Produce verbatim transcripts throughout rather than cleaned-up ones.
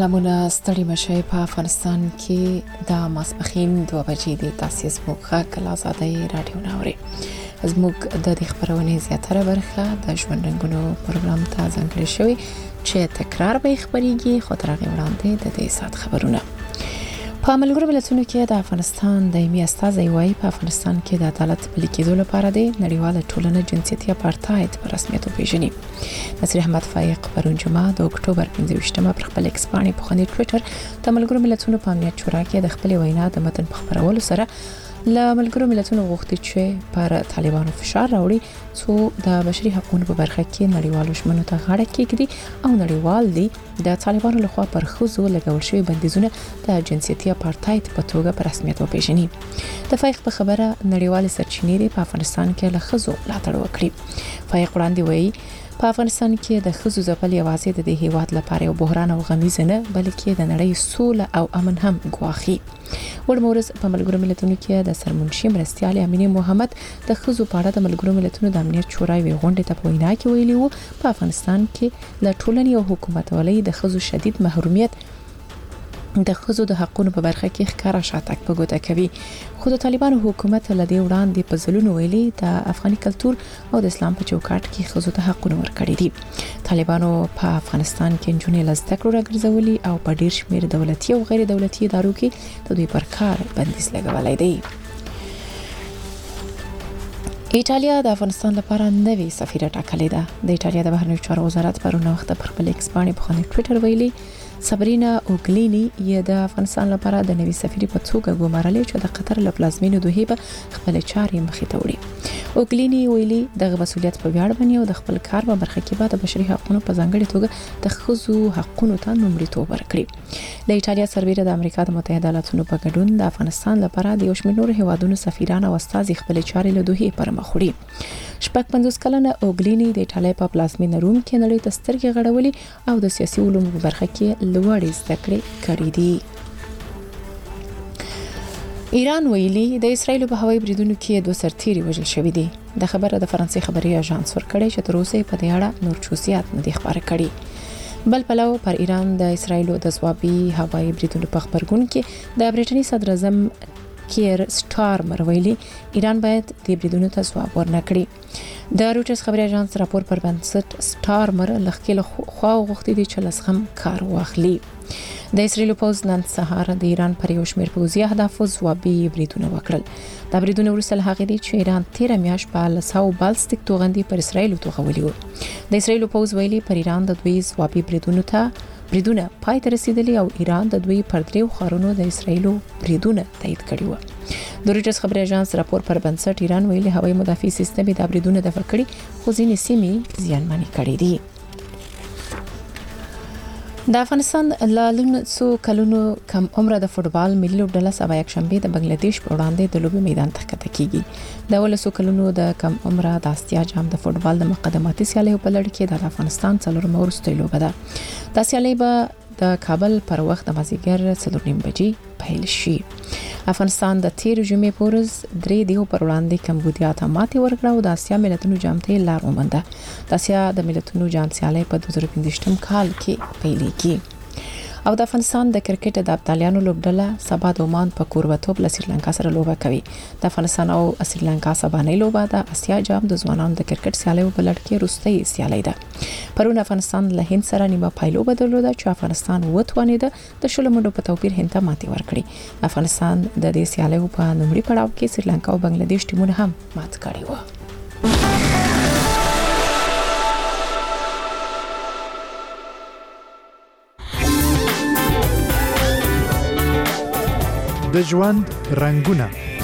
سلامونه ستړي مشي په افغانستان کې د ماسپخین دوه بجې د تاسیس موخه کله آزادۍ رادیو ناوري زموږ د دې خبرونې زیاتره برخه د ژوند رنګونو پروګرام ته ځانګړې شوی چې تکرار به خبريږي خو تر هغه وړاندې د دې سات خبرونه په ملګرو ملتونو کې د افغانستان دایمي استازی وايي په افغانستان کې د عدالت پلي کېدو لپاره د نړیواله ټولنې جنسیتي اپارټاید په رسمیت وپیژني. نصیر احمد فایق پرون جمعه د اکتوبر پنځه ویشتمه پر خپل ایکس باندې په خني ټوئیټر د ملګرو ملتونو په امنیت شورا کې د خپل وینا د متن په خبرولو سره له ملګرو ملتونو غوښتي چې پر طالبانو فشار راوړي څو د بشري حقوقو په برخه کې نړیوالو شمنو ته غاړه کېږدي او نړیوال دي د طالبانو لخوا پر خزو لګول شوی بندیزونه د جنسیتي اپارټاید په توګه په رسمیت وپیژني. د فایق په خبره نړیوال سرچینې په افغانستان کې له خزو ملاتړ وکړي. فایق وړاندې وایي په افغانستان کې د خزو ځپل یوازې د دې هیواد لپاره یو بحران او غمیزه نه بلکې د نړۍ سوله او امن هم ګواخي. ورمورز په ملګرو ملتونو کې د سرمنشي مرستيال امینه محمد د خزو په اړه د ملګرو ملتونو د امنیت شورا وی غونډه ته په وینا کې ویلي وو په افغانستان کې د ټولنې او حکومت ولې د خزو شدید محرومیت د خزو د حقوقو په برخه کې ښکارا شاتک په ګوته کوي. خو د طالبانو حکومت لدی وړاندې په ځلونو ویلي د افغاني کلچر او د اسلام په چوکاټ کې خزو ته حقوق ورکړي دي. طالبانو په افغانستان کې جنونې لزده کړو راګرځولي او په ډیر شمېر دولتي او غیر دولتي ادارو کې د دوی پر کار بندیز لګولای دی. ایټالیا د افغانستان لپاره نوې سفیره ټاکلې ده. د ایټالیا د بهرنیو چارو وزارت پرون وخت پر خپل ایکس باندې په خپل ټوئیټر ویلي سابرینا اوګلینی یې د افغانستان لپاره د نوې سفیرې په توګه ګمارلې چې د قطر له پلازمینو دوحې په خپل چارې مخې ته وړي. اوګلینی ویلي د مسؤلیت په ویاړ باندې او د خپل کار په برخه کې به د بشري حقوقو په ځانګړي توګه د خزو حقوقو ته لومړیتوب ورکړي. د ایټالیا سربېره د امریکا د متحده ایالاتونو په ګډون د افغانستان لپاره د یو شمېر نور هیوادونو سفیران او استازي خپل چارې له دوحې پر مخ وړي. شپږ پنځوس کلنه اوګلینی د ایټالیا په پلازمینه روم کې نړۍ ته سترګې غړولې او د سیاسي علومو په برخه کې لوړې زده کړې کړې دي. ایران ویلي د اسرایل په هوایي بریدونو کې دوه سرتیري وژل شوي دي. د خبره د فرانسې خبري اژانس ورکړی چې تر اوسه په دې اړه نور چوسیات نه دي خبره کړې. بل پلو پر ایران د اسرایل د ځوابي هوایي بریدونو په خبرګون کې د برېټنی صدر اعظم کیر سټارمر ویلي ایران باید د بریدونو ته ځواب ورنکړي. د روټرز خبري اژانس راپور پر بنسټ سټارمر لخوا خو غوښتي دي چې لسخم کار واخلي. د اسرایل پوز نن سهار د ایران پر یو شمېر پوځي اهداف ځوابي بریدونه وکړل. دا بریدونه ورسره هغه دي چې ایران تیر میاشت په لساو بالستیک توغندي پر اسرایل توغولي وو. د اسرایل پوز ویلي پر ایران د دوی ځوابي بریدونو ته بریدونه پای ته رسیدلی او ایران د دوی پر دریو خارونو د اسرایل بریدونه تایید کړي وو. د روټرز خبري اژانس راپور پر بنسټ ایران ویلي هوایي مدافع سیستم د بریدونه د فکړي خو ځینې سیمې زیانمنې کړي دي. د افغانستان لالون څو کلونو کم عمره د فوټبال ملي لوبډله سبا یک شنبه د بنگلاديش په وړاندې د لوبي میدان ته ښکته کیږي. د ولسو کلونو د کم عمره د آسیا جام د فوټبال د مقدماتي سیالیو په لړ کې د افغانستان څلورمه وروستۍ لوبه ده. د سیالي به د کابل پر وخت د مازیګر څلور نیم بجې پیل شي. افغانستان د تیر جمعې پورز درې دیو پر وړاندې کمبودیا ته ماتې ورکړه او د آسیا ملتونو جام ته لار ومنده. د آسیا د ملتونو جام سیالي په دوه زره پنځه کال کې پیلېږي. او د افغانستان د کرکټ د ابطالیانو لوبډله سبا د عمان په کوربتوب له سریلانکا سره لوبه کوي. د افغانستان او سریلانکا سبانۍ لوبه د آسیا جام د ځوانانو د کرکټ سیالیو په لړ کې وروستۍ سیالي ده. پرون افغانستان له هند سره نیمه پایلو بدلوده چې افغانستان وټوانیده د شلو منډو په توپیر هند ته ماتې ورکړي. افغانستان د دې سیالیو په نومړي پړاو کې سریلانکا او بنگلاديش ټیمونه هم مات کړي وو. د ژوند رنگونه.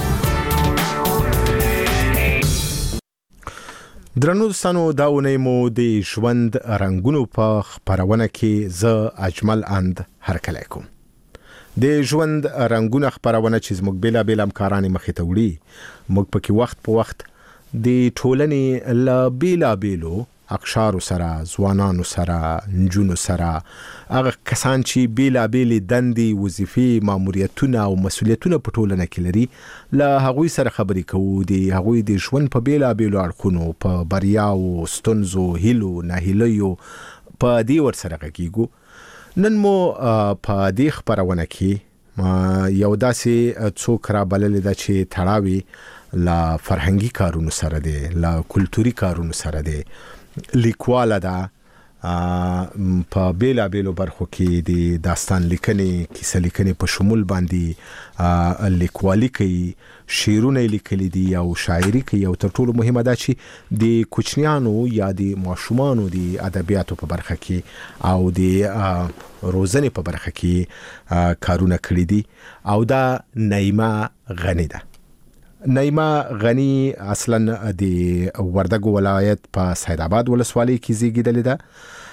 درنو دوستانو دا ونې مو د ژوند رنگونو په خبرونه کې ز اجمل اند هرکلی کوم. د ژوند رنگونه خبرونه چې زموږ بیلا بیل همکاران مخې ته وړي موږ پکې وخت په وخت د ټولنې لا بیلا بیلو اقشار سره ځوانانو سره نجونو سره هغه کسان چې بیلا بیل دندي وظیفې ماموریتونه او مسولیتونه په ټولنه کې لري له هغوی سره خبرې کوو د هغوی د ژوند په بیلا بیل اړخونو په بریاو ستونزو هیلو ناهیلیو په دې ور سره غږیږو. نن مو په دې خبرونه کې یو داسې څوک را بلل د چې تړاوي لا فرهنګي کارونو سره دی، لا کلتوري کارونو سره دی، لیکواله ده په بیلا بیلو برخو کې د داستان لیکنې، کیسه لیکنې په شمول باندې لیکوالي کوي، شعرونه لیکلي دي او شاعري کوي، او تر ټولو مهمه ده چې د کوچنیانو یا د ماشومانو د ادبیاتو په برخه کې او د روزنې په برخه کې کارونه کړي دي. او دا نعیمه غنی ده. نعیمه غنی اصلا د وردګو ولایت په سید آباد ولسوالۍ کې زیږیدلې ده.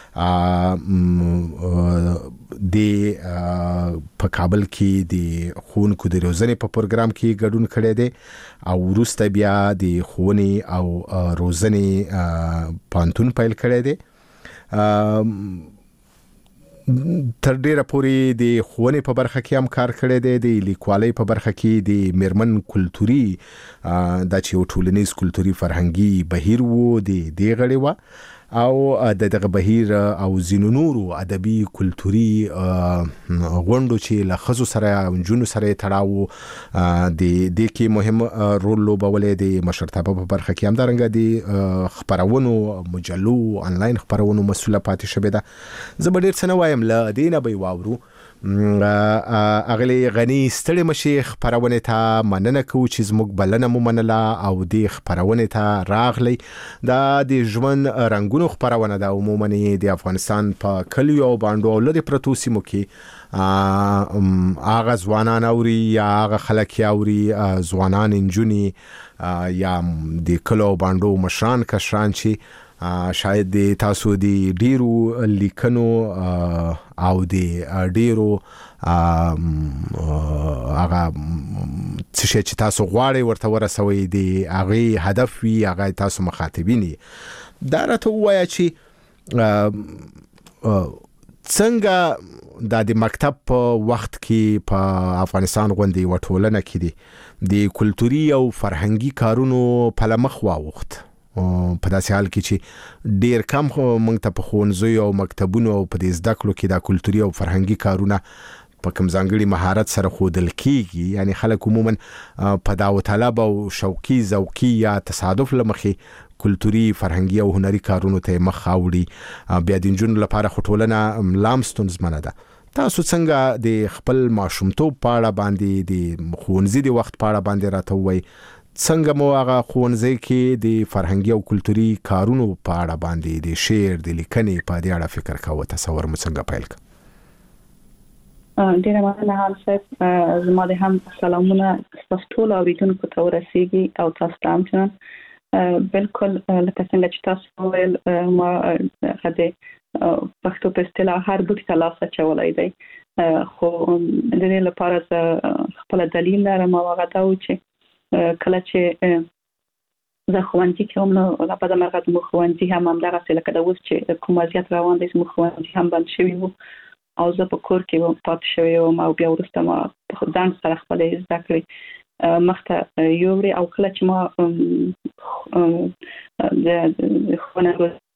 د په کابل کې د ښوونکو د روزنې په پروګرام کې ګډون کړی دی او وروسته بیا د ښوونې او روزنې پوهنتون پیل کړی دی. تر ډیره پورې د ښوونې په برخه کې هم کار کړی دی، د لیکوالۍ په برخه کې د میرمن کلتوري دا چې یو ټولنیز کلتوري فرهنګي بهیر وو د دې غړې وه، او د دغه بهیر او ځینو نورو ادبي کلتوري غونډو چې له ښځو سره او نجونو سره یې تړاو د دې کې مهم رول لوبولی د مشرتابه په برخه کې، همدارنګه د خپرونو مجلو آنلاین خپرونو مسؤله پاتې شوې ده. زه به ډېر څه نه وایم، له دې نه به یې واورو. اغلی غنی ستړي مشي خبرونه ته مننه کوو چې زموږ بلنه مو منله او د خبرونه ته راغلی. دا د ژوند رنگونو خبرونه ده، عموما د افغانستان په کلیو او باندو او لري پرتو سیمو کې هغه ځوانان اوري یا هغه خلک اوري، ځوانان انجونی یا د کلو باندو مشران کشران چې شاید د تاسو د ډیرو لیکنو او د ډیرو هغه څه چې تاسو غواړئ ورته ورسوي د هغه هدف وي، هغه تاسو مخاطبین. دا راته ووایه چې څنګه دا د مکتب په وخت کې په افغانستان غوندې یوه ټولنه کې دی د کلتوري او فرهنګي کارونو پله مخ واوښت، په داسې حال کې چې ډیر کم موږ ته په ښوونځیو او مکتبونو او په دې زده کړو کې دا کلتوري او فرهنګي کارونه په کوم ځانګړي مهارت سره ښودل کیږي. یعنی خلک عموما په داوطلب او شوقي ذوقي یا تصادف له مخې کلتوري فرهنګي او هنري کارونو ته مخ اوړي. بیا د نجونو لپاره خو ټولنه لام ستونزمنه ده. تاسو څنګه د خپل ماشومتوب په اړه باندې، د ښوونځي د وخت په اړه باندې راته ووایئ، څنګه مو هغه ښوونځي کې د فرهنګي او کلتوري کارونو په اړه باندې د شعر د لیکنې په دې اړه فکر کاوه، تصور مو څنګه پیل کړ؟ ډیره مننه حال صاحب. زما د هم سلامونه تاسو ټول اوریدونکو ته ورسیږي او تاسو ته هم بالکل لکه څنګه چې تاسو ویل، ما غواړم پښتو په اصطلاح هر بوټي ته لاس اچولی دی، خو د دې لپاره زه خپل دلیل لرم او هغه دا و چې کله چې زه ښوونځي کې هم نو لا په دمرغه زموږ ښوونځي هم همدغسې لکه د اوس چې کوم وضعیت روان دی، زموږ ښوونځي هم بند شوي وو او زه په کور کې پاتې شوی وم او بیا وروسته ما په ځان سره خپلې زده کړې مخته یوړې. او کله چې ما د ښوونه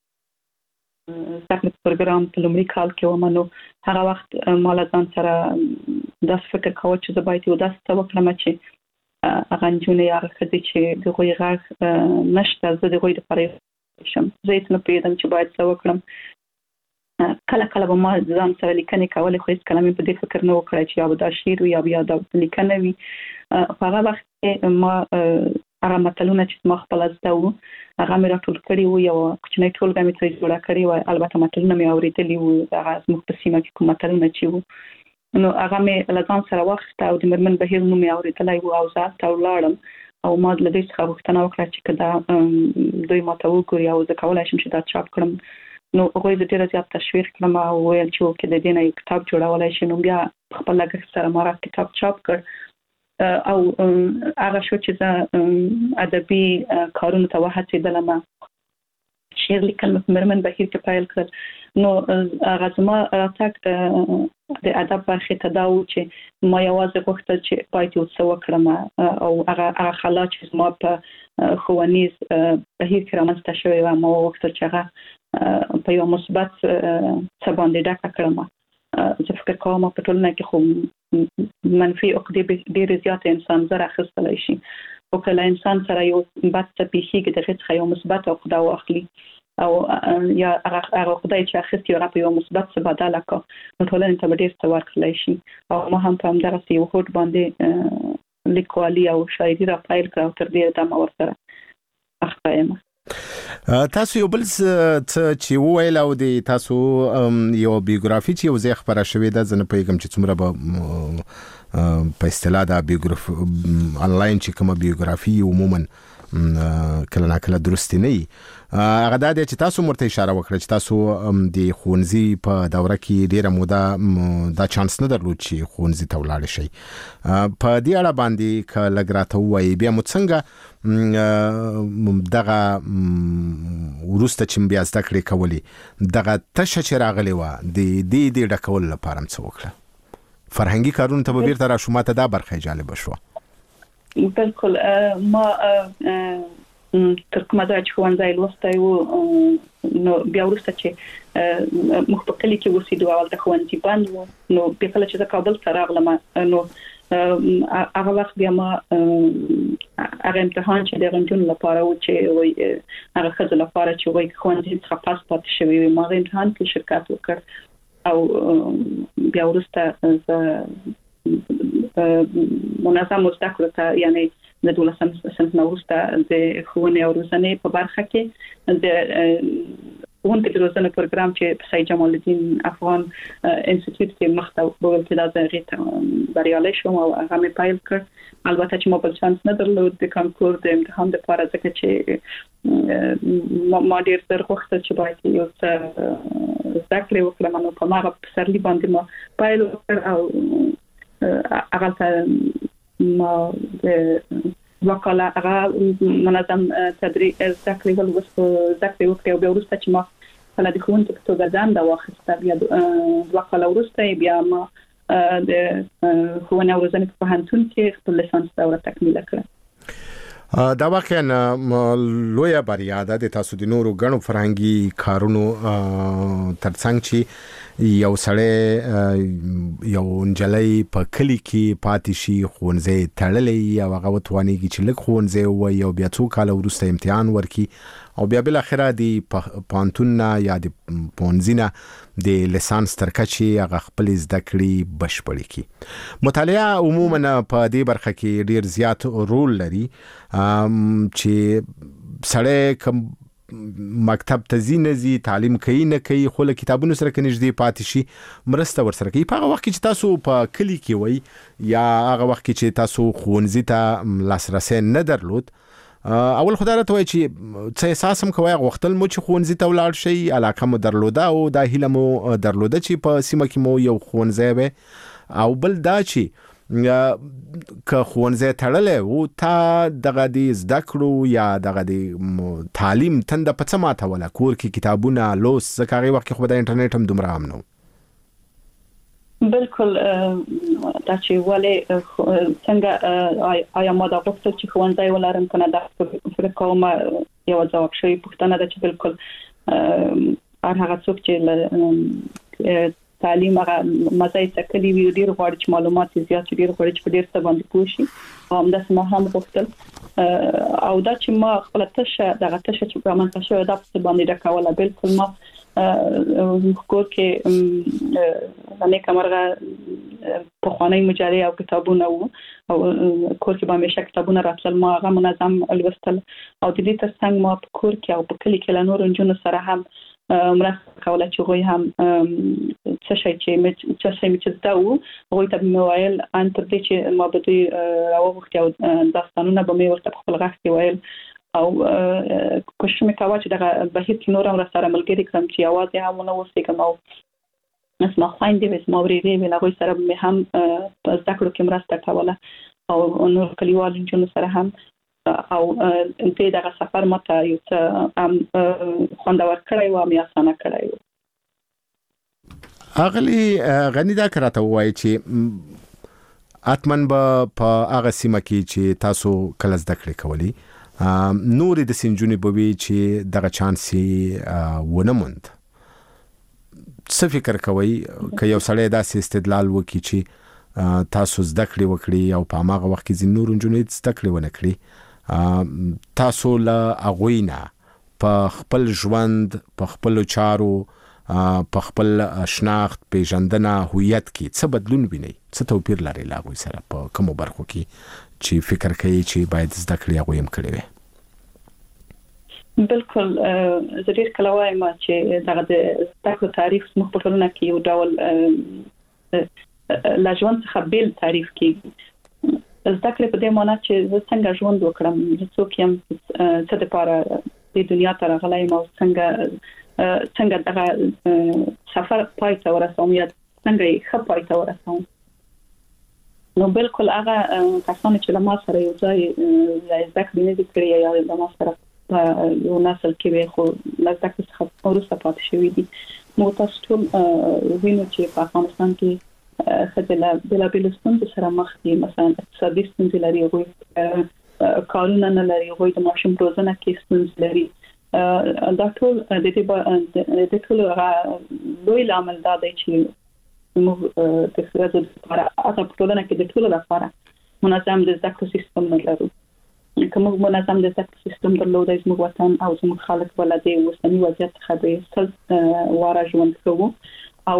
زده کړې پروګرام په لومړي کال کې وم، نو هغه وخت ما له ځان سره داسې فکر کاوه چې زه باید یو داسې څه وکړم چې هغه نجونې هغه ښځې چې د هغوی غږ نشته، زه د هغوی دپاره شم. زه هېڅ نه پوهېدم چې باید څه وکړم. کله کله به ما ځان سره لیکنې کولې، خو هېڅکله مې په دې فکر نه و کړی چې یا به دا شعر وي یا به یا دا لیکنه وي. په هغه وخت کې ما هغه متلونه چې ما خپله زده وو هغه مې راټول کړي وو، یوه کوچنۍ ټولګه مې ترې جوړه کړې وه. البته متلونه مې اورېدلي وو، هغه زموږ په سیمه کې کوم متلونه چې وو، نو هغه مې له ځان سره واخیسته او د میرمن بهیر نوم مې اورېدلی و او زه هلته ولاړم او ما له دوی څخه غوښتنه وکړه چې که دا دوی ماته وګوري او زه کولی شم چې دا چاپ کړم. نو هغوی زه ډېره زیات تشویق کړم او ویل چې اوکې د دې نه یو کتاب جوړولی شي. نو بیا په خپل لګښت سره ما را کتاب چاپ کړ او هغه شو چې زه ادبي کارونو ته وهڅېدلم، شعر لیکل مې په میرمن بهیر کې پیل کړل. نو هغه زما راتګ د ادب برخې ته دا و چې ما یوازې غوښتل چې باید یو څه وکړم او هغه هغه خلا چې زما په ښوونیز بهیر کې رامنځته شوې وه، ما وغوښتل چې هغه په یو مثبت څه باندې ډکه کړم. زه فکر کوم په ټولنه کې خو منفي عقدې ډېر زیات انسان زره اخیستلی شي، او کله انسان سره یو بد څه پیښیږي دغه څخه یو مثبت عقده واخلي او یا هغه عقده چې اخیستي هغه په یو مثبت څه بدله کړه نو ټولنې ته به ډېر څه ورکړلی شي. او ما هم په همدغسې یو هوډ باندې لیکوالي او شاعري را پیل کړه او تر دې دمه ورسره اخته یم. تاسو یو بل څه چې وویل او د تاسو یو بیوګرافي چې یو ځای خپره شوې ده، زه نه پوهېږم چې څومره به په اصطلاح دا بیوګرافي انلاین چې کومه بیوګرافي عموما کله نا کله درستې نه وي، هغه دا دی چې تاسو مرته اشاره وکړه چې تاسو د ښوونځي په دوره کې ډېره موده دا چانس نه درلود چې ښوونځي ته ولاړ شئ. په دې اړه باندې که لږ راته ووایي بیا مو څنګه دغه وروسته چې بیا زده کړې کولې دغه تشه چې راغلې وه د دې د ډکولو لپاره هم څه وکړه؟ فرهنګي کارونو ته به بیرته راشو، ماته دا برخه جالبه شوه. بالکل ما تر کومه ځای چې ښوونځی لوستی و نو بیا وروسته چې موږ په کلي کې اوسېدو، هلته ښوونځي بند و، نو بیا کله چې زه کابل ته راغلم نو هغه وخت بیا ما هغه امتحان چې د هغه نجونو لپاره و چې وایي هغه ښځو لپاره چې وایي ښوونځي څخه پاس پاتې شوي وي، ما هغه امتحان کې شرکت وکړ او بیا وروسته زه منظم زده کړو ته یعنی د دولسم صنف نه وروسته د ښوونې او روزنې په برخه کې د ښوونکي د روزنې پروګرام چې په سید جمال الدین افغان انسټیټیوټ کې مخ ته وویل چې دا زه هغې ته بریالی شوم او هغه مې پیل کړ. البته چې ما بل چانس نه درلود د کانکور د امتحان دپاره، ځکه چې ما ډېر زر غوښتل چې باید یو څه زده کړې وکړم، نو په هماغه پسرلي باندې ما پیل وکړ او هغه ته ما د دوه کاله هغه منظم تدریس زده کړې زده کړې وکړې او بیا وروسته چې ما کله د ښوونکي په توګه دنده واخیسته بیا دوه کاله وروسته بیا ما د ښوونې او روزنې په پوهنتون کې خپل لیسانس دوره تکمیله کړه. دا واقعا لویه بریا ده د تاسو د نورو ګڼو فرهنګي کارونو ترڅنګ چې یو سړی یو نجلۍ په کلي کې پاتې شي، ښوونځی تړلی او هغه وتوانېږي چې لږ ښوونځی ووایي او بیا څو کاله وروسته امتحان ورکړي او بیا بالاخره د پوهنتون نه یا د پوهنځي نه د لیسانس تر کچې هغه خپلې زده کړې بشپړې کړي. مطالعه عموما په دې برخه کې ډېر زیات رول لري چې سړی کوم مکتب ته ځي نه ځي، تعلیم کوي نه کوي، خو له کتابونو سره که نږدې پاتې شي مرسته ورسره کوي. په هغه وخت کې چې تاسو په کلي کې وئ یا هغه وخت کې چې تاسو ښوونځي ته لاسرسی نه درلود، اول خو دا راته وایي چې څه احساس هم کوئ هغه وختل مو چې ښوونځي ته ولاړ شئ، علاقه مو درلوده او دا هیله مو درلوده چې په سیمه کې مو یو ښوونځی وي، او بل دا چې که ښوونځی تړلی و تا دغه د زده کړو یا دغه د تعلیم تنده په څه ماتوله؟ کور کې کتابونه لوست، ځکه هغې وخت کې خو د انټرنیټ هم دومره هم نه و. بالکل دا چې ولې څنګه آیا ما دا غوښتل چې ښوونځی ولرم که نه، دا فکر کوم یوه ځواب شوې پوښتنه ده چې بالکل هر هغه څوک چې تعلیم هغه مزه یې څکلي وي ډېر غواړي چې معلومات یې زیات ډېر غواړي چې په ډېر څه باندې پوه شي، او همداسې ما هم غوښتل او دا چې ما خپله تشه دغه تشه چې رامنځته شوې دا په څه باندې ډکوله. بالکل ما کور کې نیکه مرغه پخوانۍ مجلې او کتابونه وو او کور کې به همیشه کتابونه راتلل، ما هغه منظم لوستل او د دې ترڅنګ ما په کور کې او په کلي کې له نورو نجونو سره هم مرسته کوله چې هغوی هم څه شی چې څه شی مې چې زده وو هغوی ته به مې ویل، ان تر دې چې ما به دوی راوغوښتي او داستانونه به مې ورته په خپل غږ کې ویل او کوشش مې کوه چې دغه بهیر کې نور هم راسره ملګري کړم چې یوازې هم ونه اوسېږم او زما خویندې وې زما ورېرې وې له هغوی سره به مې هم په زده کړو کې مرسته کوله او نور کلیوالو نجونو سره هم، او دې دغه سفر ماته یو څه هم خوندور کړی و، هم یې اسانه کړی و. اغلی غنی دا که راته ووایي چې حتماً به په هغه سیمه کې چې تاسو کله زده کړې کولی نورې داسې نجونې به وي چې دغه چانس یې ونه موند، څه فکر کوئ که یو سړی داسې استدلال وکړي چې تاسو زده کړې وکړي او په هغه وخت کې ځینې نور نجونې زده کړې ونه کړي، تاسو له هغوی نه په خپل ژوند، په خپلو چارو، په خپل شناخت، پیژندنه، هویت کې څه بدلون وینئ؟ څه توپیر لري له هغوی سره په کومو برخو کې چې فکر کوي چې باید زده کړې هغوی هم کړې وي؟ بالکل زه ډېر کله وایم چې دغه د زده کړو تعریف زموږ په ټولنه کې یو ډول له ژوند څخه بیل تعریف کېږي. زده کړې په دې معنی چې زه څنګه ژوند وکړم، زه څوک یم، څه دپاره دې دنیا ته راغلی یم او څنګه څنګه دغه سفر پای ته ورسوم یا څنګه یې ښه پای ته ورسوم. نو بالکل هغه کسان چې له ما سره یو ځای زده کړې نه دي کړې یا له ما سره یو نسل کې به خو لږ تک څه ورسته پاتې شوی دي. نو تاسو ټول وینئ چې په افغانستان کې خدله بلا بل ستونزې سره مخ دي، مثلا اقتصادي ستونزې لري، هغوی کارونه نه لري، هغوی د ماشوم روزنه کې ستونزې لري. دا ټول د دې د ټول لوی عامل دا دی چې موږ د ښځو لپاره هغه په ټولنه کې د ټولو لپاره منظم د زده کړو سیستم نه لرو. که موږ منظم د زده کړو سیستم درلودای زموږ وطن او زموږ خلک به د اوسني وضعیت څخه د سل واره ژوند کوو. او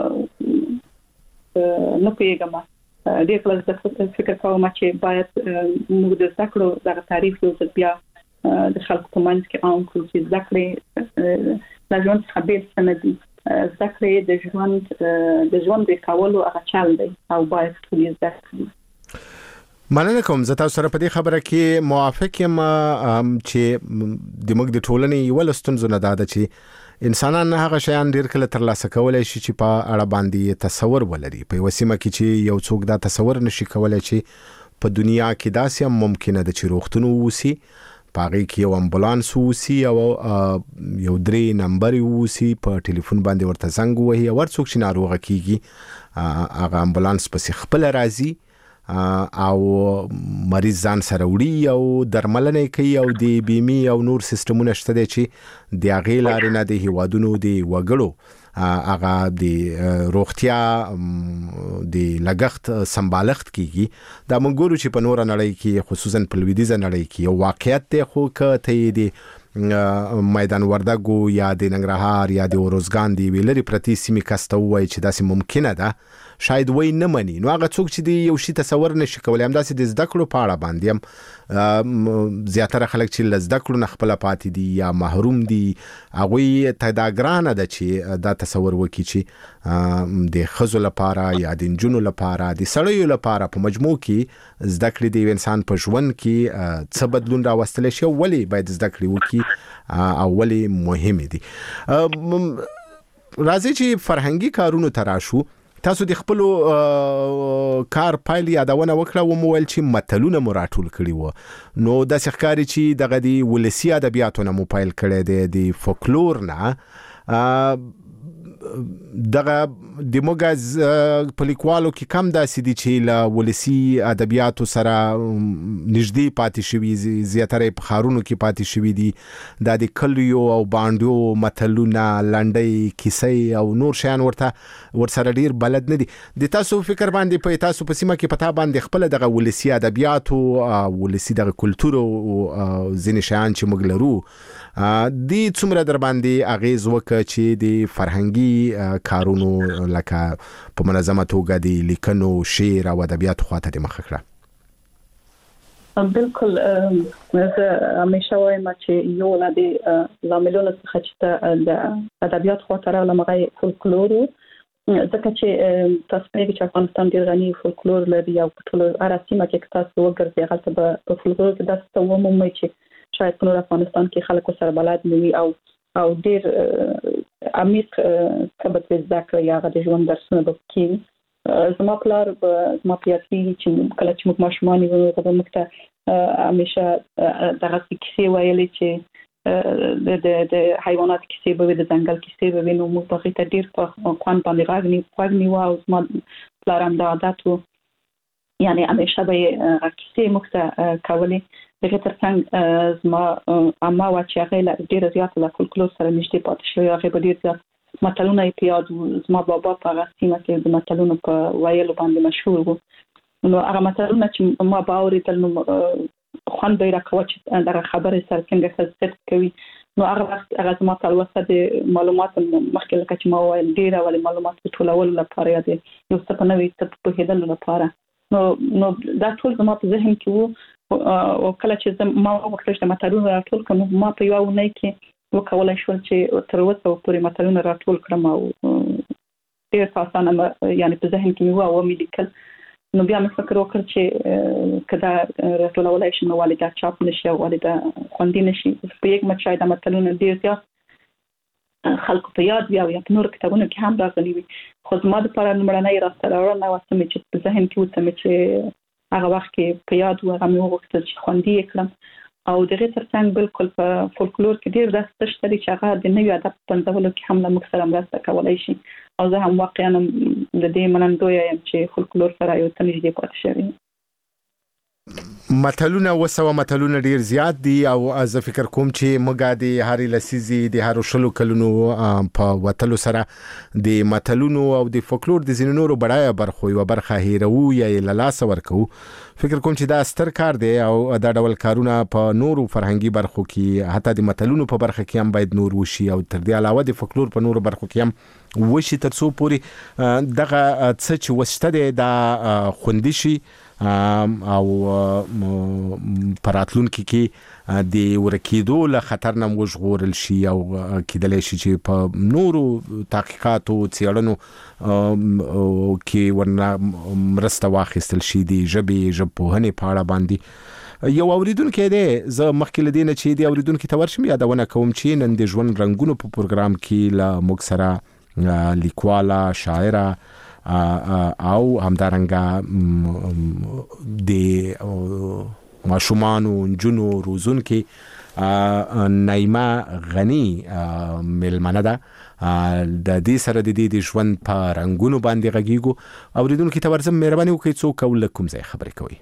نه پوهېږم، ډېر کله زه فکر کوم چې باید موږ د زده کړو دغه تعریف یو ځل بیا د خلکو په منځ کې عام کړو چې زده کړې له ژوند څخه بېل څه نه دي. زده کړې د ژوند د ژوند د کولو هغه چل دی او باید ټول یې زده کړو. مننه کوم. زه تاسو سره په دې خبره کې موافق یم چې د موږ د ټولنې یوه له ستونزو نه دا ده چې انسانان هغه شیان ډېر کله ترلاسه کولی شي چې په اړه باندې تصور ولري. په یوه سیمه کې چې یو څوک دا تصور نشي کولی چې په دنیا کې داسې هم ممکنه ده چې روغتون ووسي، په هغې کې یو امبولانس ووسي او یو درې نمبر ووسي، په ټلیفون باندې ورته زنګ ووهي او هر څوک چې ناروغه کېږي هغه امبولانس پسې خپله راځي او مریض ځان سره وړي او درملنه کوي او د بیمې او نور سیستمونه شته دي چې د هغې لارې نه د هیوادونو د وګړو هغه د روغتیا د لګښت سمبالښت کیږي. دا موږ ګورو چې په نوره نړۍ کې خصوصا په لویدیځه نړۍ کې یو واقعیت دی، خو که ته یې د میدان وردګو یا د ننګرهار یا د اروزګان د یوې لرې پرتې سیمې کس ته ووایي چې داسې ممکنه ده، شاید وای نه مني. نو هغه څوک چې د یو شي تصور نشي کولی، همداسې د زده کړو په اړه باندې هم زیاتره خلک چې له زده کړو نه خپله پاتې دي یا محروم دي، هغوی ته دا ګرانه ده چې دا تصور وکړي چې د ښځو لپاره یا د نجونو لپاره، د سړیو لپاره په مجموع کې زده کړې د یو انسان په ژوند کې څه بدلون راوستلی شي او ولې باید زده کړې وکړي او ولې مهمې دي. راځئ چې فرهنګي کارونو ته راشو. تاسو د خپلو کار پایل یادونه وکړه و مو ویل چې متلونه مو راټول کړي وو. نو داسې ښکاري چې دغه د ولسي ادبیاتو نه مو پیل کړی دی، د فولکلور نه. دغه د موږ په لیکوالو کې کم داسې دي چې له ولسي ادبیاتو سره نږدې پاتې شوي، زیاتره په ښارونو کې پاتې شوي دي. دا د کلیو او بانډو متلونه، لنډۍ، کیسې او نور شیان ورته ورسره ډېر بلد نه دي. د تاسو فکر باندې په تاسو په سیمه کې پتا باندې خپل دغه ولسي ادبیاتو، ولسي دغه کلتور او ځینې شیان چې موږ لرو دی څومره در باندې اغیز وکړه چې د فرهنګي کارونو لکه په منظمه توګه د لیکنو، شعر او ادبیاتو خواته د مخه کړه؟ بالکل. زه همیشه وایم چې یو له د لاملونو څخه چې د ادبیات خواته راغلم هغه فولکلور، ځکه چې تاسو پوهېږئ چې افغانستان ډېر غني فولکلور لري او په ټوله هره سیمه کې که تاسو وګرځئ هلته به په فولکلور کې داسې څه ومومئ چې شاید په نور افغانستان کې خلک ورسره بلد نه وي او او ډېر عمیق څه به ترې زده کړئ، هغه د ژوند درسونه به پکې وي. زما پلار به زما په یاد کېږي چې کله چې موږ ماشومان وو هغه به موږ ته همیشه دغسې کیسې ویلې چې د د حیواناتو کیسې به وي، د ځنګل کیسې به وي. نو موږ به هغې ته ډېر په خوند باندې غوږ نیوه او زما پلار هم دا عادت و، یعنې همیشه به یې هغه کیسې موږ ته کولې. هغې تر څنګ زما عمه وه چې هغې ډېره زیاته له فولکلور سره نږدې پاتې شوې، هغې به ډېر زیات متلونه په یاد زما بابا په هغه سیمه کې د متلونو په ویلو باندې مشهور وو. نو هغه متلونه چې ما به اورېدل نو خوند به یې راکاوه چې دغه خبرې سره څنګه ښه صدق کوي. نو هغه وخت هغه زما تلوسه د معلوماتو مخکې لکه چې ما وویل ډېره ولې معلومات د ټولولو لپاره یا د یو څه په نوي څه په پوهېدلو لپاره. نو نو دا ټول زما په ذهن کې وو او کله چې ما وغوښتل چې متلونه راټول کړم ما په یوه اونۍ کې وکولای شول چې تر اوسه پورې متلونه راټول کړم او ډېر په اسانه یعنې په ذهن کې مې وه او مې لیکل. نو بیا مې فکر وکړ چې که دا راټولولی شم نو ولې دا چاپ نه شي او ولې دا خوندي نه شي. پوهېږم چې شاید دا متلونه ډېر زیات خلکو په یاد وي او یا په نورو کتابونو کې هم راغلي وي، خو زما دپاره لومړنۍ راسته راوړنه وه څه مې چې په ذهن کې و څه مې چې هغه وخت کې په یاد و هغه مې وغوښتل چې خوندي یې کړم. او دغه ترڅنګ بالکل په فولکلور کې ډېر داسې څه شته چې هغه د نوي ادب په پنځولو کې هم له موږ سره مرسته کولی شي او زه هم واقعا د دې منندویه یم چې فولکلور سره یو څه نږدې پاتې شوی. متلونه وسوه متلونه ډیر زیات دي او زه فکر کوم چې موږ د هاري لسیزي د هارو شلو کلونو په وتلو سره د متلونو او د فولکلور د ځینو نورو بډایه برخو یو برخه هیرو یا لاس ورکو. فکر کوم چې دا ستر کار دی او دا ډول کارونه په نورو فرهنګي برخو کې حتی د متلونو په برخه کې هم باید نور وشي او تر دې علاوه د فولکلور په نورو برخو کې هم وشي ترڅو پورې دغه څه چې وسته دی دا خوندي شي او پراتلونکو کې د ورکیدو له خطر نه وژغورل شي او کېدلی شي چې په نورو تحقیقاتو څېړنو کې ورنه مرسته واخیستل شي د ژبې ژبپوهنې په اړه باندې. یو اوریدونکی دی، زه مخکې له دې نه چې د اوریدونکي ته ورشم یادونه کوم چې نن د ژوند رنګونو په پروګرام کې له موږ سره لیکواله، شاعره او همدارنګه د ماشومانو نجونو روزونکي نایمه غنی ملمنه ده. د دې سره د دې د ژوند په رنګونو باندې غږیږو. اوریدونکي ته ورځم مهرباني وکړئ څوک او له کوم ځای خبرې کوي؟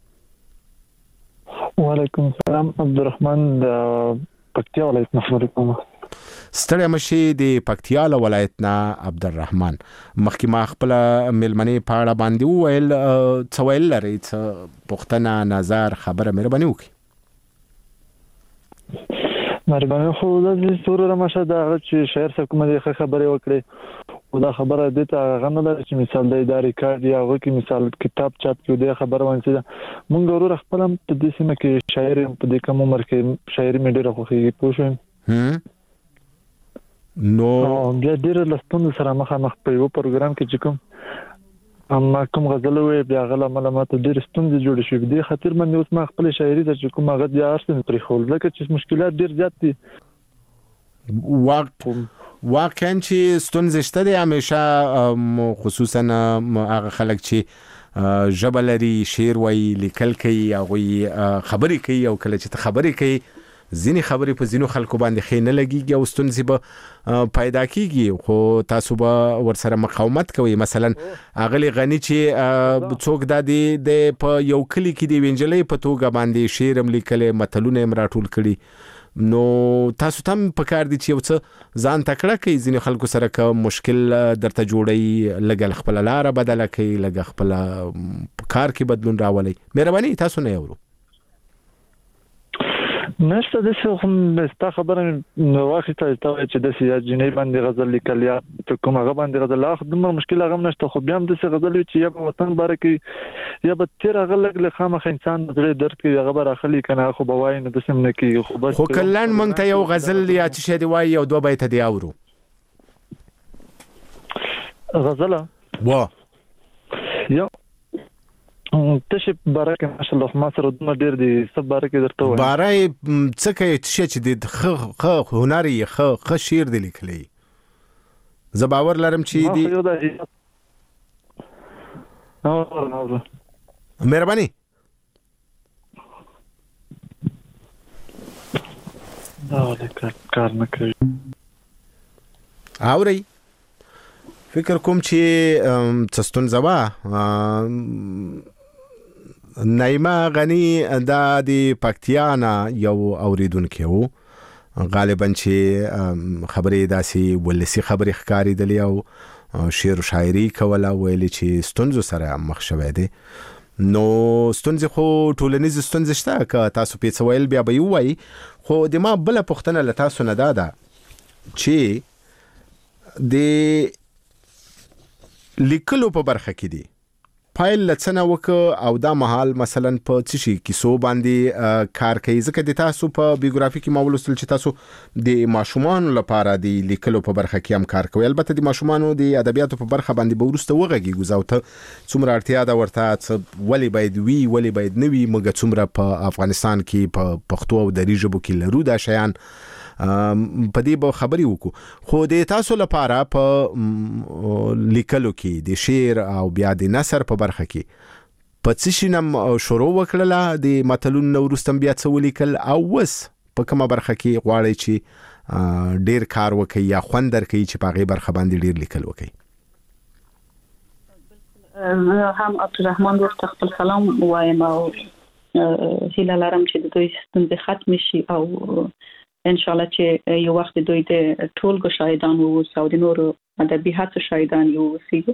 وعلیکم السلام، عبدالرحمن د پکتیا ولایت نه خبرې کوم. ستړی مشي د پکتیا له ولایت نه عبدالرحمن. مخکې ما خپل ملمنې په اړه باندې وویل، څه ویل لرئ، څه پوښتنه، نظر، خبره مهرباني وکړئ. مهرباني خو داسې سوره رمشه ده هغه چې شاعر صاحب کومه دی ښه خبرې وکړې او دا خبره دې ته هغه نه لري چې مثال دی دا ریکارډ یا هغه کې مثال کتاب چاپ کړو دې خبره وانه ده. مونږ ورور خپل هم په دې سیمه کې شاعر په دې کم عمر کې شاعري مې ډېره خوښېږي. پوه شوم نو بیا ډېر لستون سره مخامخ په یو پروګرام کې چې کوم اما کوم غزل وې بیا غل عمل ماته ډېر ستونزې جوړې شوې دي خاطر باندې اوس ما خپل شاعري د چې کوم هغه د ارسن پرې خول لکه چې مشکلات ډېر زیات دي. واقع واقعا چې ستونزې شته دي همیشه، خصوصا هغه خلک چې ژبه لري، شعر وایي، لیکل کوي، هغوی خبرې کوي او کله چې ته خبرې کوي ځینې خبرې په ځینو خلکو باندې ښې نه لګېږي او ستونزې به پیدا کېږي، خو تاسو به ورسره مقاومت کوئ. مثلا اغلې غني چې څوک دا د په یو کلي کې د یوې نجلۍ په توګه باندې شعر هم لیکلی، متلونه یې هم راټول کړي، نو تاسو ته هم پکار دي چې یو څه ځان تکړه کوئ. ځینې خلکو سره که مشکل درته جوړوي لږه خپله لاره بدله کوي، لږه خپله په کار کې بدلون راولئ. مهرباني تاسو نه یورو نشته داسې خو ستا خبره مې واخیسته ستا وایي چې داسې یا جنۍ باندې غزل لیکل یا په کوم هغه باندې غزل هغه دومره مشکل هغه هم نشته، خو بیا هم داسې غزل وي چې یا به وطن باره کوي یا به تېر هغه لږ له خامخا انسان زړه درد کوي هغه به راخلي که نه خو به وایي نو داسې هم نه کېږي. خو بس خو که لنډ موږ ته یو غزل یا څه شی دې وایي یو دوه بیته دې اورو. غزله وا یو تشه بارکه ماشاءالله ما سره دومره ډیر دي سب بارکه درته وایم. بارای څه کوي چې د خ خ هنري خ خ شعر دی لیکلی، زه باور لرم چې دی. مهرباني دا ولې کار نه کوي. اوري فکر کوم چې څه ستونزه وه. نایمه غنی دا د پکتیا نه یو اوریدونکی و، غالبا چې خبرې داسې ولسی خبرې ښکاری دي او شعر و شاعري کوله ویلي چې ستونزو سره مخ شوی دی. نو ستونزې خو ټولنیز ستونزې شته که تاسو پیڅ ویل بیا به وایي، خو د ما بل پوښتنه له تاسو نه دا ده چې د لیکلو په برخه کې دی پایل لڅنه وک او دا محل مثلا په څه شي کیسو باندې کار کوي، ځکه د تاسو په بیوګرافي کې ما ولوستل چې تاسو د ماشومان لپاره د لیکلو په برخه کې هم کار کوي. البته د ماشومانو د ادبیاتو په برخه باندې به ورسته وغږی ګوزاوته څومره اړتیا دا ورته ولی باید وی ولی باید نوی مګه څومره په افغانستان کې په پښتو او دری ژبو کې لرو دا شیان په دې به خبري وکړو. خو د تاسو لپاره په لیکلو کې د شعر او بیا د نثر په برخه کې په څه شي نم شروع وکړله د متلونو نو ورستم بیا څه ولیکل او وس په کومه برخه کې غواړي چې ډیر کار وکړي یا خوند درکړي چې په غي برخه باندې ډیر لیکل وکړي؟ هم عبدالرحمن ورته خپل سلام وایم او هیله لرم چې د دوی ستونزې ختم شي او ان شاء الله چې یو وخت دوی د ټولګو شاهدان وو او د نورو ادبي هڅو شاهدان یو وسیږو.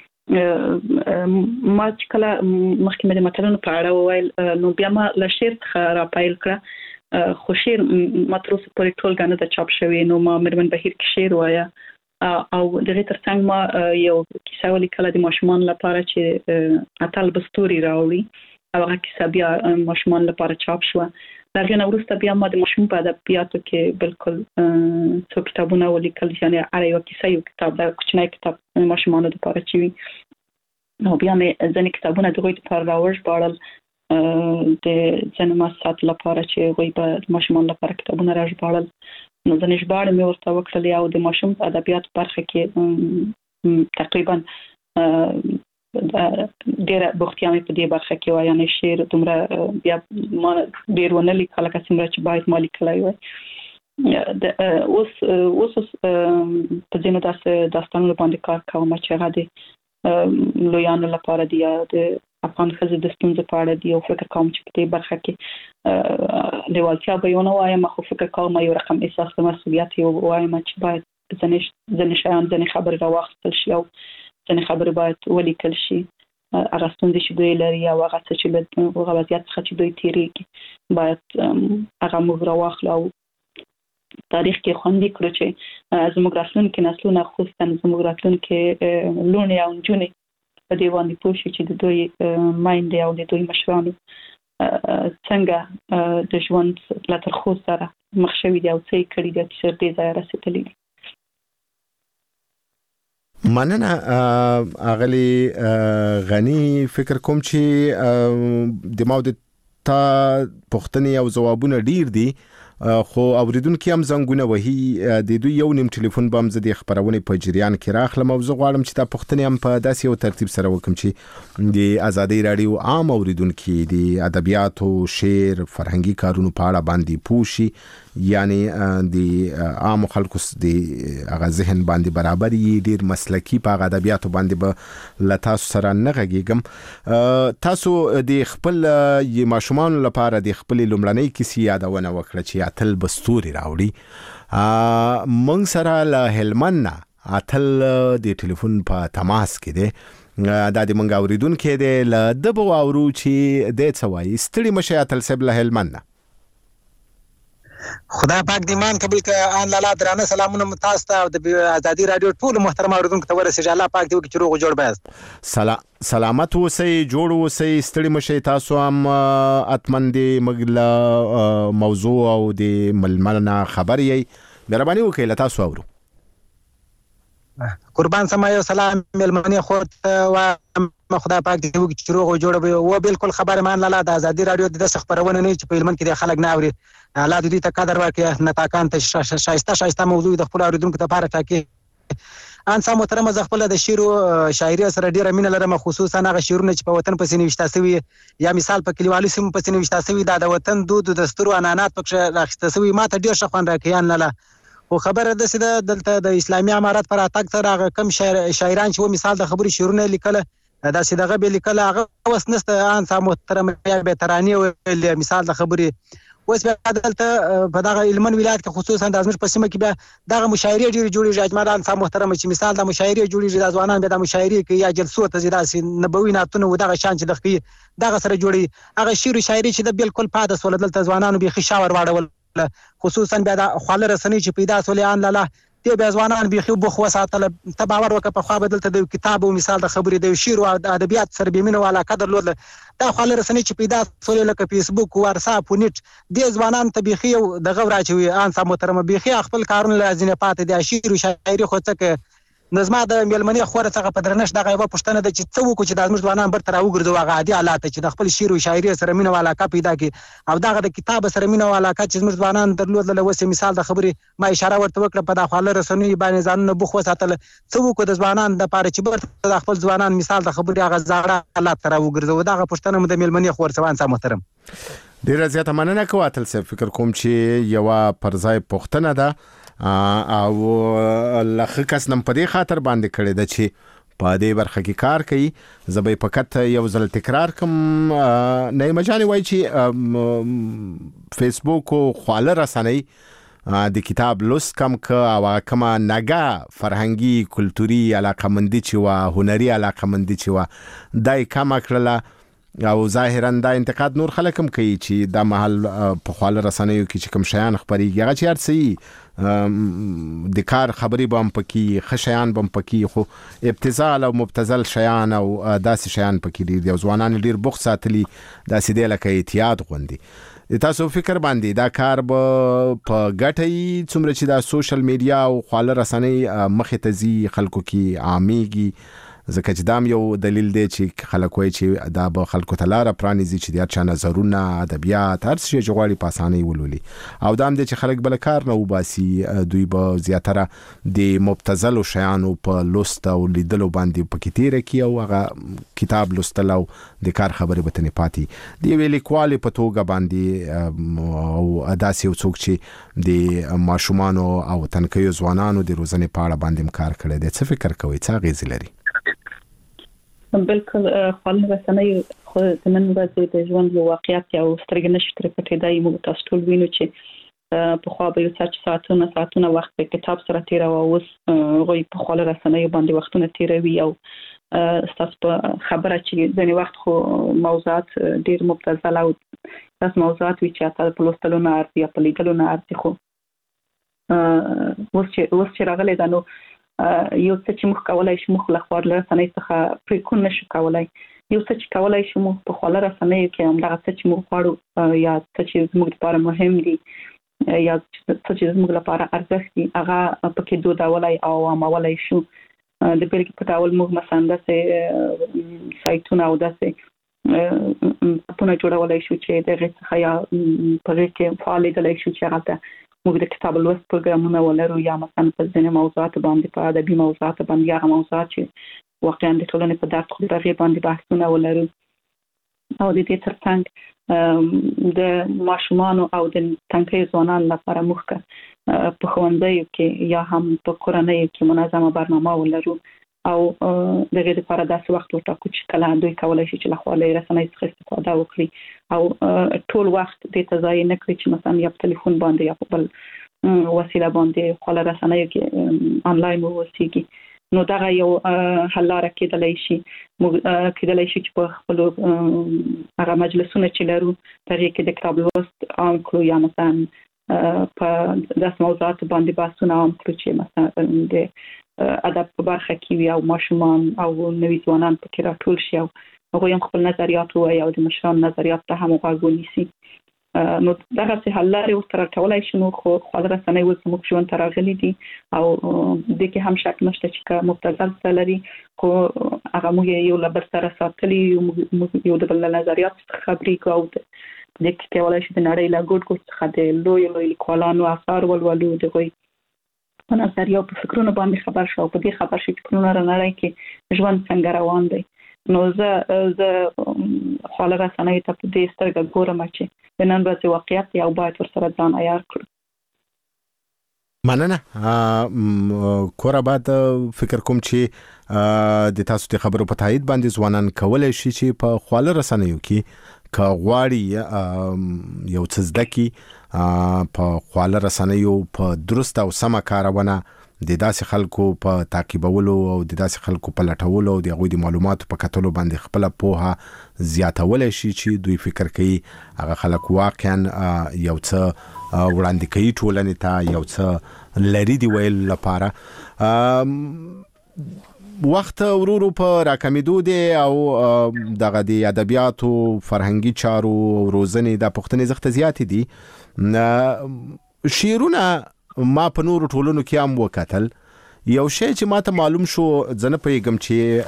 ما چې کله مخکې مې د متلونو په اړه وویل نو بیا ما له شعر څخه را پیل کړه، خو شعر ما تر اوسه پورې ټولګه نه ده چاپ شوې. نو ما مېرمن بهیر کې شعر وایه او دغه ترڅنګ ما یو کیسه ولیکله د ماشومان لپاره چې اتل بستوري راوړي او هغه کیسه بیا ماشومان لپاره چاپ شوه. دغه نو وروسته بیا ما د ماشوم په ادبیاتو کې بالکل څو کتابونه ولیکل، یعنی هر یو کیسه یو کتاب دا کوچنی کتاب ماشومانو لپاره چې وي. نو بیا مې ځینې کتابونه د غوښتل لپاره راوړل د ځینې مسات لپاره چې غوښتل په ماشومان لپاره کتابونه راوړل. نو ځینې ژباړې مې ورته وکړلې او د ماشوم په ادبیات برخه کې تقریبا ډېر بوختیا مې په دې برخه کې وایي، یعنی شعر دومره بیا ما ډېر ونه لیکل لکه څومره چې باید ما لیکلی وای. اوس اوس په ځینو داسې داستانونو باندې کار کوم چې هغه د لویانو لپاره دی یا د افغان ښځې د ستونزو په اړه دی او فکر کوم چې په دې برخه کې لیوالتیا به یې ونه وایم، خو فکر کوم یو رقم احساس د مسؤلیت یې وایم چې باید ځینې شیان ځینې خبرې راواخیستل شي او ځینې خبرې باید ولیکل شي. هغه ستونزې چې دوی لري او هغه څه چې له هغه وضعیت څخه چې دوی تېرېږي باید هغه موږ راواخلو او تاریخ کې خوندي کړو چې زموږ راتلونکي نسلونه خصوصا زموږ راتلونکي لوڼې او نجونې په دې باندې پوه شي چې د دوی میندې او د دوی مشرانو څنګه د ژوند له ترخو سره مخ شوي دي او څه یې کړي دي چې تر دې ځایه رسېدلي دي. مننه اغلی غنی، فکر کوم چې د ما د تا پوښتنې او ځوابونه ډیر دي، خو اوریدونکو هم زنګونه وهي د دوی یو نیم ټلیفون بم زده خبرونه په جریان کې راخلم او زه غواړم چې دا پوښتنې هم په داسې یو ترتیب سره وکم چې د آزادۍ رادیو عام اوریدونکو د ادبیاتو، شعر، فرهنګي کارونو په اړه باندې پوښي، یعنی د عام خلکو د هغه ذهن باندې برابرۍ ډیر مسلکی په ادبیاتو باندې به ل تاسو سره نه غږیږم. تاسو د خپل ماشومان لپاره د خپل لومړنۍ کیسې یادونه وکړه چې اتل بستوري راوړي. مونږ سره له هلمند نه اتل د ټلیفون په تماس کې دی، دا د مونږ اوریدونکو دی له دبو اورو چې د څه وایي. ستړي مشه اتل صاحب له هلمند نه. خدای پاک دې مان قبول کړه. ان لاله درانه سلامونه تاسو ته او د آزادۍ رادیو ټول محترم اوریدونکو ته ورسېږي. الله پاک دې وکړي چې روغ جوړ بیاست. سلام سلامت اوسئ، جوړ اوسئ، ستړي مشئ. تاسو هم اتمن دې مګله موضوع او د ململنا خبر یې مهرباني وکړئ له تاسو اورو. قربان سما یو سلام ملمنې خو ته خدای پاک دې وکړي چې روغ جوړ به او بالکل خبره مان لاله د آزادۍ رادیو د خبرونه نه چې په هلمند کې د خلک نه اوري. الله دې ته قدر ورکړي، نتاکان ته شایسته شایسته موضوع د خپل اوریدونکو لپاره ټاکي. ان سم محترم ز خپل د شعر او شاعري سره ډیره مینه لرم، خصوصا هغه شعرونه چې په وطن پسې نوښته شوی یا مثال په کلیوالي سیمو پسې نوښته شوی د وطن دود او دستور او عنعنات پکې راخسته شوی. ما ته ډیر شخوان راکیان لاله خو خبره ده چې دلته د اسلامي امارات پر اتاک سره هغه کم شاعر شاعران چې و مثال د خبري شعرونه لیکل دا چې دغه به لیکل هغه وس نسته. ان سم محترم یا به ترانه او مثال د خبري اوس بیا دلته په دغه هلمند ولایت کې خصوصا د زموږ په سیمه کې بیا دغه مشاعرې ډېرې جوړېږي. اجمالان صاحب محترم چې مثال د مشاعرې جوړېږي، د ځوانان بیا د مشاعرې کوي یا جلسو ته ځي، داسې نبوي نعتونه و دغه شان چې د کوي دغه سره جوړي. هغه شعر و شاعري چې د بالکل پاتې سول دلته ځوانانو بیخي شاور واړول، خصوصا بیا د خواله رسنۍ چې پیدا سولې ان لاله دی بیا ځوانان بیخي بوخ وساتل. ته باور وکړه په خوا به دلته د کتاب او مثال د خبرې د شعر او ادبیات سره بې مینه والا قدر لرله. دا خواله رسنۍ چې پیدا سولې لکه فیسبوک، واتساپ او نیټ، دې ځوانان ته بیخي یو دغه وراچوي. ان صاحب محترمه بیخي خپل کارونه لازمه پاتې دي. شعر او شاعري خو څه نظم د میلمنې خور څخه په درنښت دغه یو پښتنه د چې څه وکړو چې د زموږ ځوانان برته راوګرځو هغه عادي حالات چې د خپل شعر او شاعري سره مینه او علاقه پیدا کړي او دغه د کتاب سره مینه او علاقه چې زموږ ځوانان درلودله. اوس مثال د خبرې ما اشاره ورته وکړه په د خواله رسنیو باندې ځانونه بوخ وساتل. څه وکړو د ځوانان دپاره چې برته د خپل ځوانان مثال د خبرې هغه زاړه حالات ته راوګرځو. دغه پښتنه مو د میلمنې خور څه صاحب محترم ډېره زیاته مننه کوم اتل صاحب. فکر کوم چې یوه پر ځای پوښتنه ده او لخه کس نم په دې خاطر باندې کړی ده چې په دې برخه کې کار کوي. زه به فقط یو ځل تکرار کوم. نعیمه جانې وایي چې فیسبوک او خواله رسنۍ د کتاب لوست کم که او کومه نګه فرهنګي کلتوري علاقمندي چې وه، هنري علاقمندي چې وه، دا یې کمه کړله. او ظاهرا دا انتقاد نور خلک هم کوي چې دا محل په خواله رسنیو کې چې کوم شیان خبرېږي هغه چې هر څه د کار خبرې به هم پکې، ښه شیان به هم پکې، خو ابتذال او مبتذل شیان او داسې شیان پکې دي. او ځوانان ډېر بوخت ساتلي داسې دی لکه احتیاط غوندې. د تاسو فکر باندې دا کار به په ګټه وي څومره چې دا سوشل میډیا او خواله رسنۍ مخې ته ځي، خلکو کې عامېږي؟ ځکه چې دام یو دلیل دی چې خلک وایي چې دا به خلکو ته لاره پرانیزي چې د هر چا نظرونه، ادبیات، هر څه چې غواړي په اسانۍ ولولي. او دام دی چې خلک بله کار نه وباسي، دوی به زیاتره د مبتذلو شیانو په لوست او لیدلو باندې پکې تیره کړي او هغه کتاب لوستل او د کار خبرې به ترې پاتې. د یوې لیکوالې په توګه باندې او داسې یو څوک چې د ماشومانو او تنکیو ځوانانو د روزنې په اړه باندې هم کار کړی دی، څه فکر کوئ، څه اغېزې لري؟ بالکل خواله رسنۍ خو د نن ورځې د ژوند یو واقعیت او سترګې نشي ترې پټېدای. موږ تاسو ټول وینو چې پخوا به یو څه ساعتونه ساعتونه وخت په کتاب سره تېراوه، اوس هغوی په خواله رسنیو باندې وختونه تېروي. او ستاسو په خبره چې ځینې وخت خو موضوعات ډېر مبتذل او داسې موضوعات وي چې حتی په لوستلو نه ارزي یا په لیدلو نه ارزي. خو اوس چې اوس چې راغلی دا نو یو څه چې موږ کولای شو موږ له خواله رسنۍ څخه پرېکون نشو کولای. یو څه چې کولای شو موږ په خواله رسنیو کې همدغه څه چې موږ غواړو یا څه چې زموږ لپاره مهم دي یا څه چې زموږ لپاره ارزښت دي هغه پکې دودولای او عامولای شو. د بېلګې په ډول موږ مثلا داسې سایټونه او داسې اپونه جوړولای شو چې د هغې څخه یا په هغې کې فعالېدلی شو چې هغلته موږ د کتاب لوست پروګرامونه ولرو یا مثلا په ځینې موضوعاتو باندې، په ادبي موضوعاتو باندې، هغه موضوعات چې واقعا د ټولنې په درد خوري په هغې باندې بحثونه ولرو. او د دې ترڅنګ د ماشومانو او د تنکیو ځوانانو لپاره موږ په ښوونځیو کې یا هم په کورنیو کې منظمه برنامه ولرو او د هغې دپاره داسې وخت وټاکو چې کله دوی کولی شي چې له خواله رسنۍ څخه استفاده وکړي او ټول وخت دې ته ضایع نه کړي چې مثلا یا په تلیفون باندې یا په بل وسیله باندې خواله رسنیو کې آنلاین واوسېږي. نو دغه یو حل لاره کېدلی شي کېدلی شي چې په خپلو هغه مجلسونه چې لرو په هغې کې د کتاب لوست عام کړو یا مثلا په داسې موضوعاتو باندې بحثونه عام کړو چې مثلا د ادب په برخه کې وي او ماشومان او نوي ځوانان پکې راټول شي او هغوی هم خپل نظریات ووایي او د مشرانو نظریات ته هم غوږ ونیسي. نو دغسې حل لارې ورسره کولی شو. نو خو خواله رسنۍ اوس زموږ ژوند ته راغلي دي او دې کې هم شک نشته چې که مبتذل څه لري خو هغه موږ یې یو له بل سره ساتلي، موږ یو د بل له نظریاتو څخه خبرې کوو او دې کې کولی شي د نړۍ له ګوټ ګوټ څخه د لویو لویو لیکوالانو اثار ولولو، د هغوی په نظریو په فکرونو باندې خبر شو او په دې خبر شي چې په نړۍ کې ژوند څنګه روان دی. نو زه زه خواله رسنیو ته په دې سترګه ګورم چې د نن ورځې واقعیت دی او باید ورسره ځان عیار کړو. مننه. کور آباد فکر کوم چې د تاسو د خبرو په تایید باندې ځوانان کولی شي چې په خواله رسنیو کې که غواړي یو څه زده کی په خواله رسنیو په درست او سمه کارونه د داسې خلکو په تعقیبولو او د داسې خلکو په لټولو او د هغوی د معلوماتو په کتلو باندې خپل پوهه زیاتولی شي چې دوی فکر کوي هغه خلک واقعا یو څه وړاندې کوي ټولنې ته، یو څه لري دی ویل لپاره. وخت ورورو په راکمېدو دی او دغه د ادبیاتو فرهنګي چارو او روزنې د پوښتنې زغته زیاتې دي. شعرونه ما په نورو ټولنو کې هم وکتل. یو شی چې ما ته معلوم شو، زه نه پوهېږم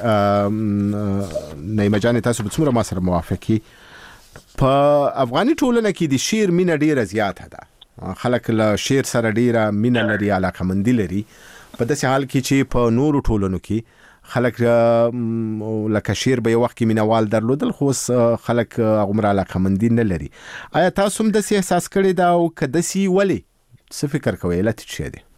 چې نعیمه جانې تاسو به څومره ما سره موافقي، په افغاني ټولنه کې د شعر مینه ډیره زیاته ده. خلک له شعر سره ډیره مینه لري، علاقمندي لري، په داسې حال کې چې په نورو ټولنو کې خلک لکه شعر به یو وخت کې مینوال درلودل، خو اوس خلک هغومره علاقمندي نه لري. آیا تاسو هم داسې احساس کړی ده او که داسې ولې؟ څه فکر کوئ علت څه دی؟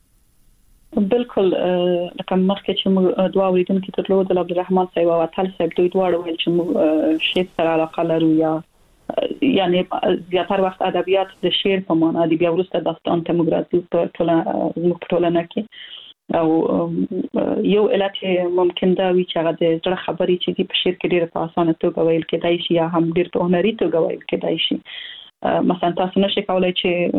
بالکل لکه مخکې چې موږ دوه اوریدونکي درلودل، عبدالرحمن صاحب او اتل صاحب، دوی دواړه ویل چې موږ شعر سره علاقه لرو، یا یعنی زیاتره وخت ادبیات د شعر په معنا دي، بیا وروسته داستان ته موږ راځو په ټولنه کې. او یو علت ممکن دا وي چې هغه د زړه خبرې چې په شعر کې ډېر په اسانه توګه ویل کېدای شي، یا هم ډېر په هنري توګه ویل کېدای شي. مثلا تاسو نشئ کولای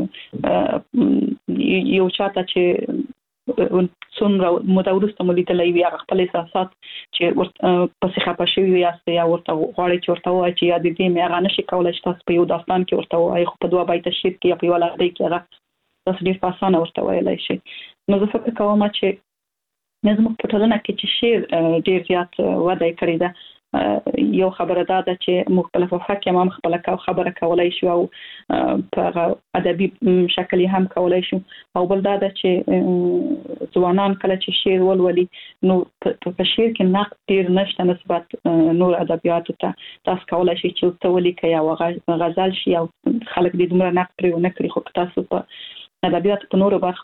چې یو چاته چې څومره موده وروسته مو لیدلی وي هغه خپل احساسات چې پسې خفه شوي یاست یا ورته غواړئ چې ورته ووایئ چې یا د دې مې هغه نشئ کولای چې تاسو په یو داستان کې ورته ووایئ، خو په دوه بیته شعر کې یا په یوه لهجه کې هغه تاسو ډېر په اسانه ورته ویلی شئ. نو زه فکر کوم چې زموږ په ټولنه کې چې شعر ډېر زیات وده یې کړې ده، یو خبره دا ده چې موږ په لفظ کې هم خپله خبره کولی شو او په ادبي شکل هم کولی شو. او بل دا ده چې ځوانان کله چې شعر ولولي نو په شعر کې نقد ډېر نشته نسبت نور ادبیاتو ته. تاسو کولی شئ چې ورته ولیکئ یا غزل شي او خلک دې دومره نقد پرې ونه کړي، خو تاسو په ادبیات په نورو برخو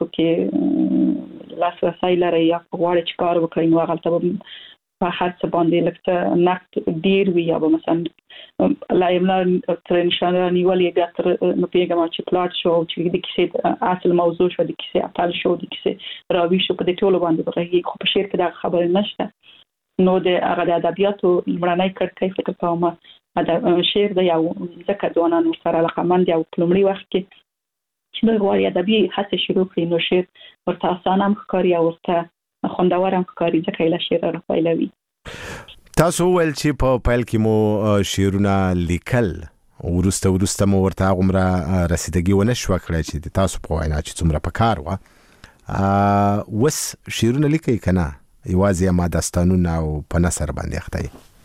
کې لاسرسی لرئ یا غواړئ چې کار وکړئ، نو هغلته به په هر څه باندې لږ نقد ډېر وي، یا به مثلا لا املا تر نشانه نیولې بیا تر نو پیغام چې پلاټ شو چې د کیسې اصل موضوع شو، د کیسې اتل شو، د کیسې راوي شو، په دې ټولو باندې بغږی، خو په شعر کې دا خبره نشته. نو د هغه د ادبیاتو لومړنی کړکۍ فکر کوم شعر دی، او ځکه ځوانان ورسره علاقمند دي او په لومړي وخت کې چې دوی غواړي ادبي هڅې شروع کړي نو شعر ورته اسانه هم ښکاري او ورته خوندور هم ښکاري، ځکه یې له شعر راپیلوي. تاسو ویل چې په پیل کې مو شعرونه لیکل، وروسته وروسته مو ورته هغومره رسیدګي ونه شوه کړی چې تاسو په وینا چې څومره په کار وه. اوس شعرونه لیکئ که نه یوازې ما داستانونه او په نثر باندې اخته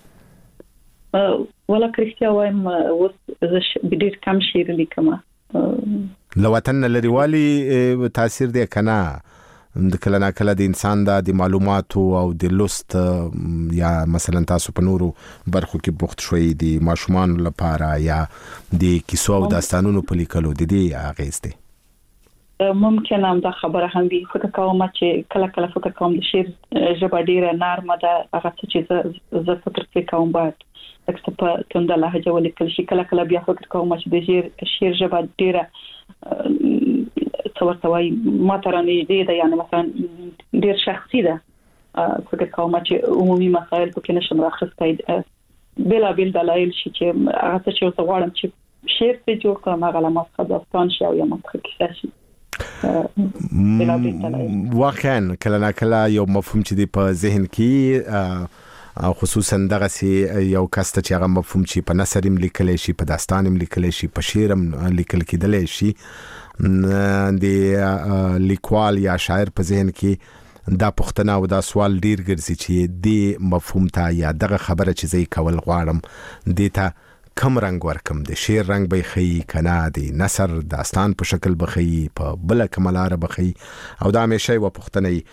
یې؟ ولا که رښتیا وایم اوس زه ډېر کم شعر لیکم. له وطن نه لرېوالي تاثیر دی که نه؟ د کله نا کله د انسان دا د معلوماتو او د لوست یا مثلا تاسو په نورو برخو کې بوخت شوي د ماشومانو لپاره یا د کیسو او داستانونو په لیکلو د دې اغیز دی؟ ممکن هم دا خبره هم وي. فکر کوم چې کله کله فکر کوم د شعر ژبه ډېره نرمه ده، هغه څه چې زه فکر کوي کوم باید لکه په تنده لهجه ولیکل شي. کله کله بیا فکر کوم چې د شعر ژبه ډېره څه ورته وایي ما ته رانږدې ده، یعنې مثلا ډېر شخصي ده. فکر کوم چې عمومي مسایل پکې نشم راخیستی، بېلابېل دلایل شي چې هغه څه چې ورته غواړم چې شعر پرې جوړ کړم هغه له ما څخه داستان شي او یا ما څخه کیسه شي. واقعا کله نا کله یو مفهوم چې دی په ذهن کې خصوصا دغه سي یو کس ته چې هغه مفهوم چې په نثر هم لیکلی شي، په داستان هم لیکلی شي، په شعر هم لیکل کېدلی شي، د لیکوال یا شاعر په ذهن کې دا پوښتنه او دا سوال ډیر ګرځي چې د مفهوم ته یا دغه خبره چې زه کول غواړم دې ته کم رنگ ورکم، د شعر رنگ به خي کنا د نثر داستان په شکل بخي په بل کملاره بخي، او دا همیشه و پوښتنه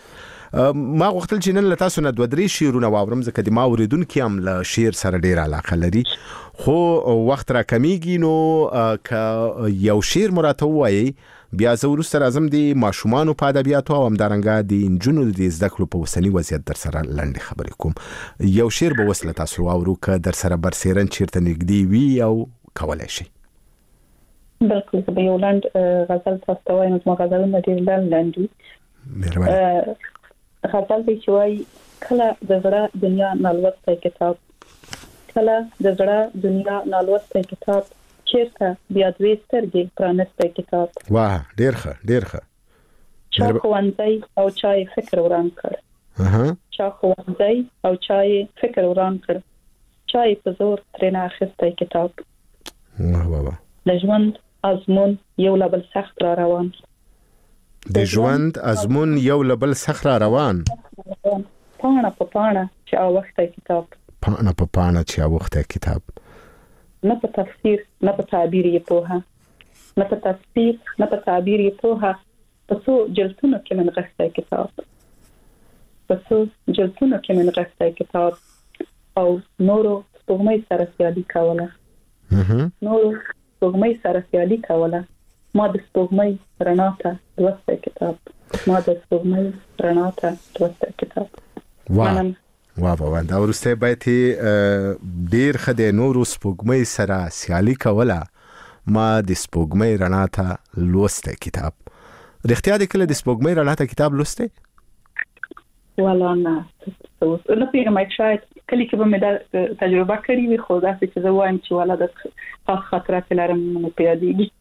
ما غوښتل چې نن له تاسو نه دوه درې شعرونه واورم ځکه د ما اوریدونکي هم له شعر سره ډیر علاقه لري خو وخت را کمیږي نو که یو شعر مراته وایي بیا زه وروسته راځم د ماشومانو په ادبیاتو او همدارنګه د نجونو د زده کړو په اوسني وضعیت در سره لنډې خبرې کوم یو شعر به اوس له تاسو واورو که در سره برسېرن چیرته نږدې وي او کولی شي بلکل زه به یو لنډ غزل تاسو ته وایم زما غزلونه ډېر لنډ لنډ وي مهرباني غزل دی چې وایي کله د زړه دنیا نالوستی کتاب کله د زړه دنیا نالوستی کتاب چیرته بیا دوی سترګې پرانستی کتاب واه ډیر ښه ډیر ښه چا ښوونځی او چا یې فکر وران کړ اها چا ښوونځی او چا یې فکر وران کړ چا یې په زور ترېنه اخیستی کتاب واه واه د ژوند ازمون یو له بل سخت را روان د ژوند ازمون یو له بل سخت را روان پاڼه په پاڼه چې اوښتی کتاب پاڼه په پاڼه چې اوښتی کتاب نه په تفسیر نه په تعبیر یې پوهه نه په تفسیر نه په تعبیر یې پوهه په څو جلدونو کې من غښتی کتاب په څو جلدونو کې من غښتی کتاب او نورو سپوږمۍ سره سیالي کوله نورو سپوږمۍ سره سیالي کوله ما د سپوږمۍ رڼا ته لوستی کتاب ما د سپوږمۍ رڼا ته لوستی کتاب واه واه واه دا ورسته باید ډیر خدای نورو سپوږمۍ سره سیالي کوله ما د سپوږمۍ رڼا ته لوسته کتاب رښتیا د کله د سپوږمۍ رڼا ته کتاب لوسته ولا نه نو پیغام شاید کلی کې به مې دا تجربه کړې وي خو دا چې زه وایم چې ولا د خاص خاطرات لرم نه پیادېږي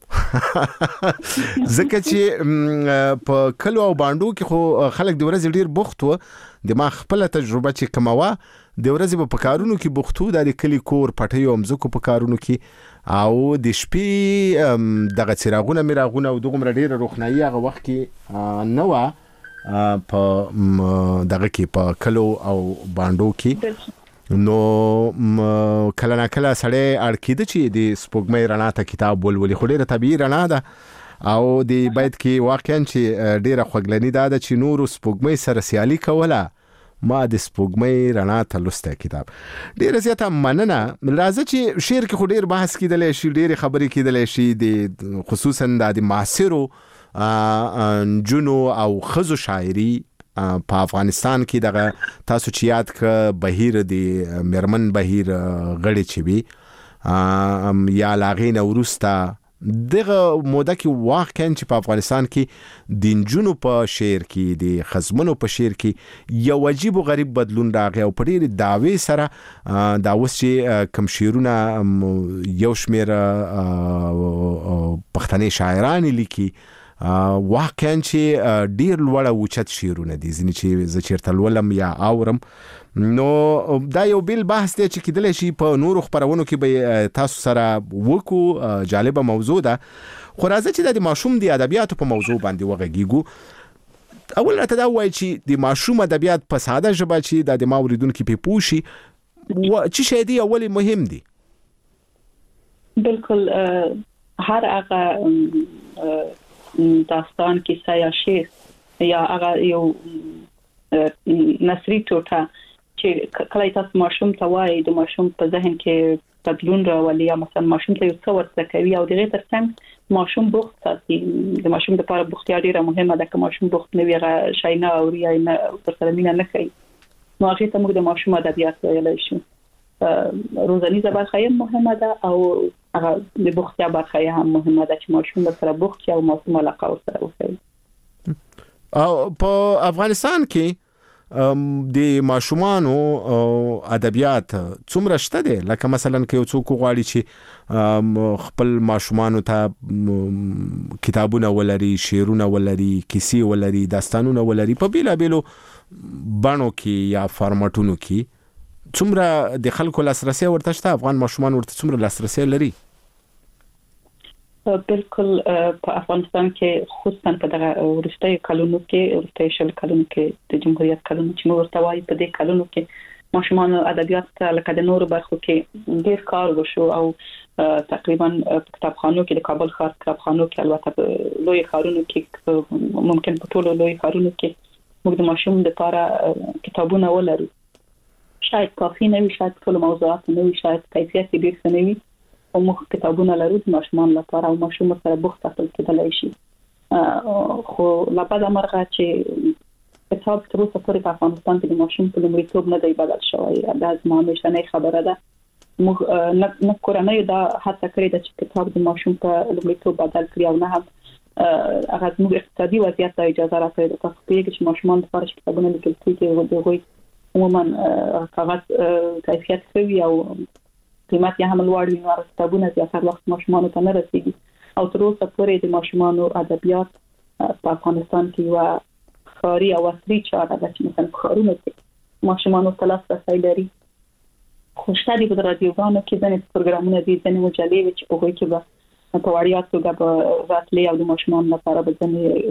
ځکه چې په کلو او باندو کې خو خلک د ورځې ډیر بوخت و د ما خپل تجربه چې کومه د ورځې په کارونو کې بوختو د کلی کور پټي او مزکو په کارونو کې او د شپې دغه چراغونه میراغونه او دغه ډیره روښنايي هغه وخت کې نه و په دغه کې په کلو او باندو کې نو کله نه کله سړی اړکیده چې د سپوږمۍ رڼا ته کتاب ولولي خو ډیره طبیعي رڼا ده او د بیت کې واقعا چې ډیره خوږلنی ده چې نورو سپوږمۍ سره سیالي کوله ما د سپوږمۍ رڼا ته لوستی کتاب ډیره زیاته مننه راځه چې شعر کې خو ډیر بحث کیدلی شي ډیرې خبرې کیدلی شي د خصوصا د معاصرو جنو او خزو شاعري په افغانستان کې دغه تاسو چې یاد ک بهیر د مرمن بهیر غړي چې وي یا لاغین ورستا دغه موده کې واقعا چې په افغانستان کې د جنو په شعر کې د خزمنو په شعر کې یو عجیب او غریب بدلون راغی او په ډېر داوی سره دا اوس چې کم شعرونه یو شمیر پښتني شاعران لیکي واقعا چې ډیر لوړ او چت شعرونه دي ځینې چې زه چیرته لولم یا اورم نو دا یو بل بحث دی چې کېدلی شي په نورو خپرونو کې به تاسو سره وکړو جالبه موضوع ده خو راځه چې د ماشوم د ادبیاتو په موضوع باندې وغږیږو اول راته دا وایي چې د ماشوم ادبیات په ساده ژبه چې د ما اوریدونکي پې پوه شي چې شی دی اول مهم دی بالکل هر هغه داستان کیسه یا شعر یا هغه یو نثري ټوټه چې کله تاسو ماشوم ته وایي د ماشوم په ذهن کې بدلون راولي یا مثلا ماشوم ته یو څه ورته کوي او دغه ترڅنګ ماشوم بوخت ساتي د ماشوم لپاره بوختیا ډیره مهمه ده که ماشوم بوخت نه وي هغه شي نه اوري یا نه ورسره مینه نه کوي نو هغه ته موږ د ماشوم ادبیات ویلای شو روزانیزه برخه هم مهمه ده او هغه د بوختیا برخه هم مهمه ده چې ماشوم سره بوخت یا ماشوم علاقه سره وکړي او په افغانستان کې د ماشومانو ادبیات څومره شته دي لکه مثلا کې یو څوک غواړي چې خپل ماشومانو ته کتابونه ولري شعرونه ولري کیسې ولري داستانونه ولري په بیلا بیلو بڼو کې یا فارمټونو کې څومره د خلکو لاسرسي ورته شته افغان ماشومان ورته څومره لاسرسي لري بالکل په افغانستان کې خصوصا په دغه ورستۍ کلونو کې ورستۍ شل کلونو کې د جمهوریت کلونو چې موږ ورته وایي په دې کلونو کې ماشومان ادبیات لکه د نورو برخو کې ډیر کار وشو او تقریبا کتابخانو کې د کابل ښار کتابخانو کې البته لوی ښارونو کې ممکن په ټولو لوی ښارونو کې موږ د ماشوم لپاره کتابونه ولرو. شاید کافي نه وي، شاید ټول موضوعات نه وي، شاید کیفیت ډیر ښه نه وي، او موږ کتابونه لرو د ماشومان لپاره او ماشوم سره بوخت ساتل کېدلای شي. خو لا بعد مرغه چې کتاب تر اوسه پورې په افغانستان کې د ماشوم په لومړیتوب نه دی بدل شوی. دا زما همیشنۍ خبره ده. موږ نه کورنۍ دا هڅه کړې ده چې کتاب د ماشوم په لومړیتوب بدل کړي او نه هم هغه زموږ اقتصادي وضعیت ته اجازه راکړي ده. تاسو پیږئ چې ماشومان لپاره کتابونه لیکل کېږي د هغوی عموما کاغذ کیفیت کوي او قیمت یې هم لوړ وي، نو کتابونه زیاتره وخت ماشومان ته نه رسیږي. او تر اوسه پورې د ماشومان ادبیات په افغانستان کې یو خاري او اصلي چاره ده چې مثلا په ښارونو کې ماشومان ته لاسرسی لري. خو شته دي په رادیوګانو کې ځینې پروګرامونه دي، ځینې مجلې وي چې په هغوی کې به په وړیا توګه به راتلې او د ماشومان لپاره به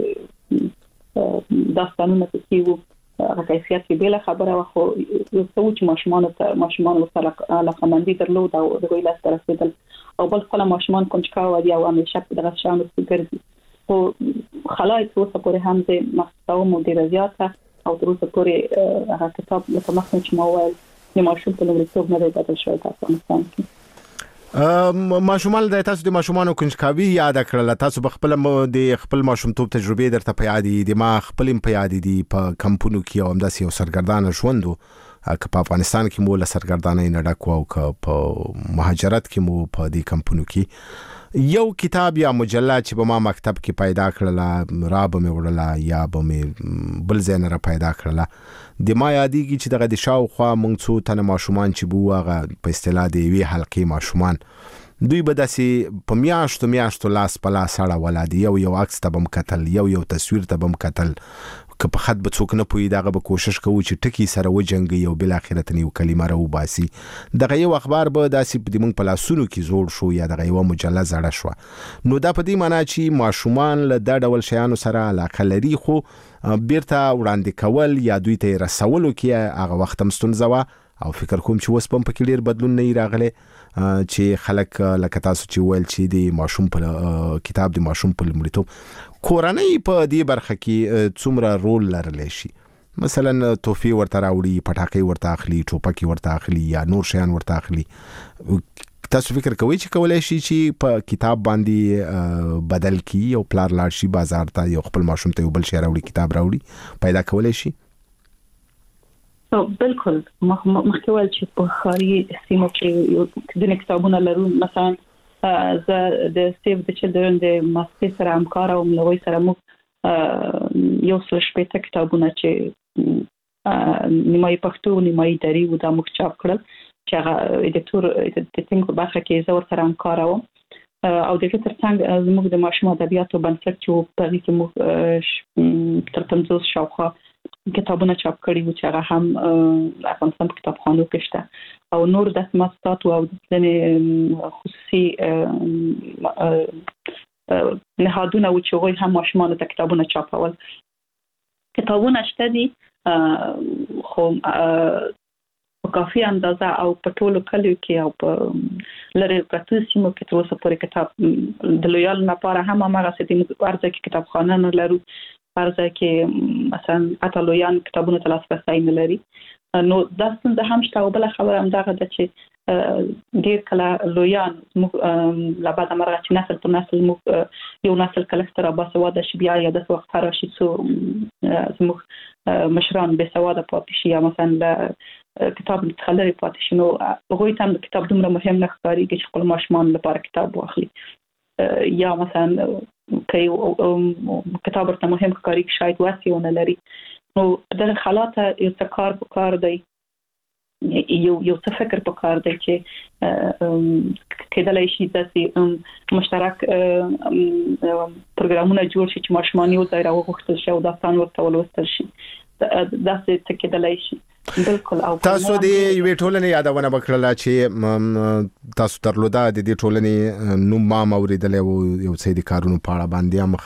ځینې داستانونه پکې وو. هغه کیفیت کې بله خبره وه، خو یو څه و چې ماشومانو ته ماشومان ورسره علاقه‌مندي درلود او د هغوی لاسته رسېدل. او بل خپله ماشومان کنجکاوه دي او همیشه په دغه شیانو پسې ګرځي. خو خلا یې تر اوسه پورې هم زه محتوم ډېره زیاته او تر اوسه پورې هغه کتاب لکه مخکې چې ما وویل د ماشوم په لومړیتوب نه دی بدل شوی په افغانستان کې. ماشومان د تاسو د ماشومانو کنجکاوي یاد کړل. تاسو به خپل د خپل ماشومتوب تجربې درته په یاد دي، د ما خپل په یاد دي په کمپونو کې او همداسې یو سرګردانه ژوند که په افغانستان کې مو له سرګردانۍ نه ډک او که په مهاجرت کې مو په دې کمپونو کې یو کتاب یا مجله چې به ما مکتب کې پیدا کړله، را به مې وړله یا به مې بل ځای نه را پیدا کړله. د ما یادېږي چې دغه د شاوخوا موږ څو تنه ماشومان چې بو هغه په اصطلاح د یوې حلقې ماشومان، دوی به داسې په میاشتو میاشتو لاس په لاس اړوله، د یو یو عکس ته به م کتل، یو یو تصویر ته به م کتل. که په خط به څوک نه پوهېده هغه به کوشش کوو چې ټکي سره وجنګوي او بالاخره ته یو کلمه راوباسي. دغه یو اخبار به داسې د موږ په لاسونو کې زوړ شو یا دغه یوه مجله زړه شوه. نو دا په دې معنا چې ماشومان له دا ډول شیانو سره علاقه لري، خو بیرته وړاندې کول یا دوی ته رسولو کې هغه وخت هم ستونزه وه. او فکر کوم چې اوس هم پکې ډېر بدلون نه یې راغلی چې خلک لکه تاسو چې ویل چې د ماشوم په کتاب د ماشوم په لومړیتوب کورنۍ په دې برخه کې څومره رول لرلی شي. مثلا توفی ورته راوړي، پټاکۍ ورته اخلي، ټوپکې ورته اخلي یا نور شیان ورته اخلي. تاسو فکر کوئ چې کولی شي چې په کتاب باندې بدل کی او پلار لاړ شي بازار ته یو خپل ماشوم ته یو بل شی راوړي، کتاب راوړي، پیدا کولی شي؟ بالکل. مخکې ویل چې په ښاري سیمو کې ځینې کتابونه لرو. مثلا زه د سیو د چلډرن د مؤسسې سره همکاره وم، له هغوی سره موږ یو سل شپېته کتابونه چې نیمایي پښتو نیمایي دري و دا موږ چاپ کړل چې هغه ایډیټور ایډیټینګ په برخه کې زه ورسره همکاره وم. او د دې ترڅنګ زموږ د ماشوم ادبیاتو بنسټ چې په هغې کې موږ تر پنځوس شاوخوا کتابونه چاپ کړي وو چې هغه هم افغانستان په کتابخانو کې شته او نور داسې مؤسسات او ځینې خصوصي نهادونه وو چې هغوی هم ماشومانو ته کتابونه چاپول. کتابونه شته دي خو په کافي اندازه او په ټولو کلیو کې او په لرې پرتو سیمو کې تر اوسه پورې کتاب د لویانو لپاره هم هماغسې دي. موږ هر ځای کې کتابخانه نه لرو، هر ځای کې مثلا حتی لویان کتابونو ته لاسرسی نه لري. نو دا ستونزه هم شته. او بله خبره همدغه ده چې ډېر کله لویان موږ له بعده مرغه چې نسل پر نسل موږ یو نسل کله ښه راباسواده شي، بیا یا داسې وخت راشي څو زموږ مشران بېسواده پاتې شي یا مثلا له کتاب څخه لرې پاتې شي، نو هغوی ته هم کتاب دومره مهم نه ښکارېږي چې خپل ماشومان لپاره کتاب واخلي. یا مثلا که کتاب ورته مهم ښکاري شاید وسې ونه لري. نو په دغه حالات یو څه کار په کار دی، یو یو څه فکر په کار دی چې کېدلی شي داسې مشترک پروګرامونه جوړ شي چې ماشومان یو ځای راوغوښتل شي او داستان ورته ولوستل شي. داسې څه کېدلی شي. بالکل. او تاسو د یوې ټولنې یادونه وکړه چې تاسو درلوده د دې ټولنې نوم ما اوریدل او یو څه د کارونو په اړه باندې هم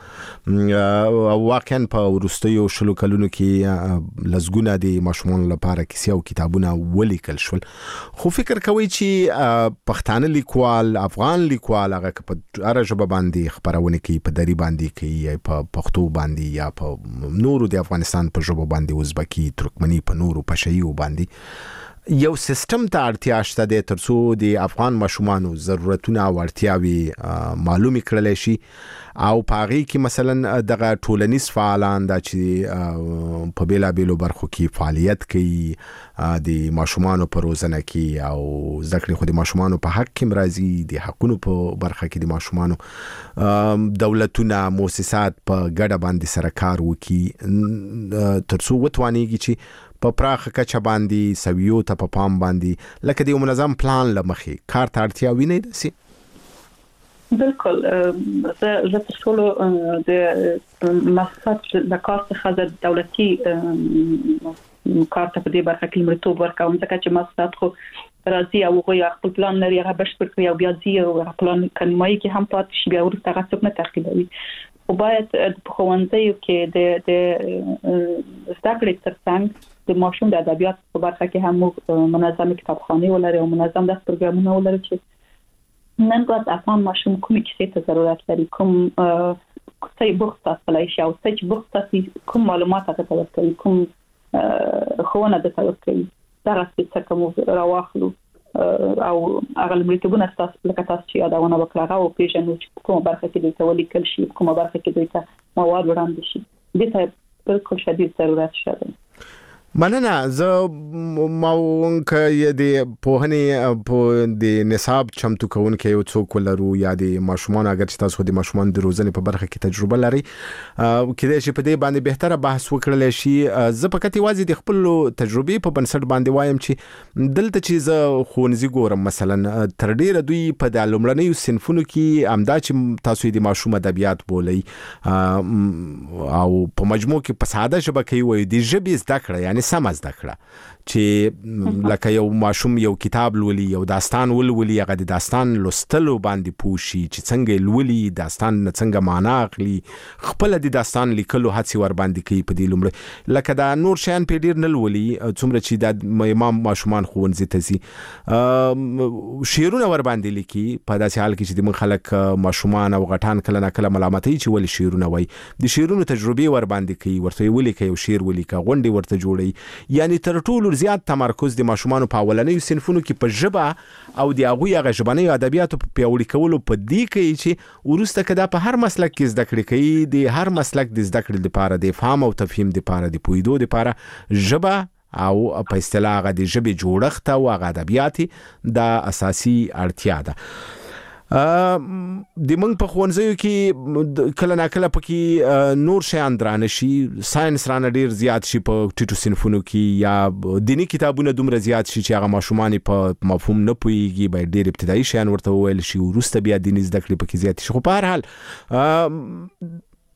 خبروم او واقعا په ورستیو شلو کلونو کې لزګونه د ماشومان لپاره کیسې او کتابونه ولیکل شول. خو فکر کوي چې پښتانه لیکوال افغان لیکوال هغه په هر ژبه باندې خبرونه کوي، په دری باندې کوي، په پښتو باندې یا په نورو د افغانستان په ژبه باندې، ازبکی، ترکمنی، په نورو پښایو باندې یو سیستم ته اړتیا شته د ترڅو د افغان ماشومانو ضرورتونه او اړتیاوي معلومي کړل شي او پاغي کې مثلا دغه ټولنیز فعالان د چې په بیلا بیلو برخو کې فعالیت کوي د ماشومانو په روزنه کې او ځکه خو د ماشومانو په حق کې مرضی د حقونو په برخه کې د ماشومانو دولتونه مؤسسات په ګډه باندې سره کار وکړي ترڅو وتوانيږي چې په پراخه کچه باندې سویو ته په پام باندې لکه د منظم پلان لمخې کار ته اړتیا ویني دسي. بالکل. زه زه په ټولو د مقصد د کار څخه د دولتي کار ته په دې برخه کې مرتوب ورکوم ځکه چې مقصد خو راځي او غوي خپل پلان لري هغه بشپړ کړی او بیا ځي او پلان کنمای کې هم پات شي بیا ورته هغه څه نه تعقیبوي. خو باید په خوندیو کې د د ستاکړې ترڅنګ د ماشوم د ادبیات په برخه کې هم منظم کتابخانه ولري او منظم د پروګرامونه ولري چې نن ورځ افغان ماشوم کومې کیسې ته ضرورت لري، کوم څه بوخت تاسو شي او څه بوخت تاسو کوم معلومات تاسو ورکوي، کوم خونه د تاسو کوي دا څه کوم راوخلو او هغه لمړیتونه تاسو لکه تاسو چې یادونه وکړه او پیژنو چې کومه برخه کې د تولیکل شي، کومه برخه کې د مواد وړاندې شي. د ته بالکل شدید ضرورت شته. مننه. زه ماونکه د پوهنې په د نصاب چمتو کوونکې یو څوک ولرو یا د ماشومان اگر چې تاسو د ماشومان د روزنې په برخه کې تجربه لري کله چې په دې باندې بهتره بحث وکړل شي. زه په کتي وازي د خپل تجربې په بنسټ باندې وایم چې دلته چې زه خونځي ګورم مثلا تر ډیره دوی په د لومړنیو صنفونو کې امدا چې تاسو د ماشوم ادبیات بولي او په مجموع کې په ساده ژبه کې وي د ژبې زده کړه یعنی سم زده کړه چې لکه یو ماشوم یو کتاب لولي یو داستان ولولي هغه د داستان لوستلو باندې پوښي چې څنګه لولي داستان څنګه معنا اخلي خپل د داستان لیکلو هڅه ور باندې کوي په دې لومړی لکه دا نور شیان په ډیر نه لولي څومره چې د امام ماشومان خوونځي ته سي شعرونه ور باندې لیکي په داسې حال کې چې د خلک ماشومان او غټان کله نه کله ملامتي چې ولې شعرونه وای د شعرونو تجربه ور باندې کوي ورته ولیکي یو شعر ولیکي غونډي ورته جوړي یعنی تر ټولو زیات تمرکز د ماشومان په اولنیو صنفونو کې په ژبه او د هغه هغه ژبنی ادبیاتو په پیوړی کولو په دې کې چې ورسته کدا په هر مسلک کې زده کړې کوي د هر مسلک د زده کړې لپاره د فهم او تفهیم لپاره د پویدو لپاره ژبه او په اصطلاح د ژبې جوړښت او ادبیات د اساسي اړتیا ده. د موږ په خوانځیو کې کله نا کله پکې نور شیان درانه شي ساينس رانه ډیر زیات شي په ټیټو صنفونو کې یا دینی کتابونه دومره زیات شي چې هغه ماشومان په مفهوم نه پويږي به ډیر ابتدایي شیان ورته ویل شي ورسته بیا دیني زده کړې پکې زیات شي. خو په هر حال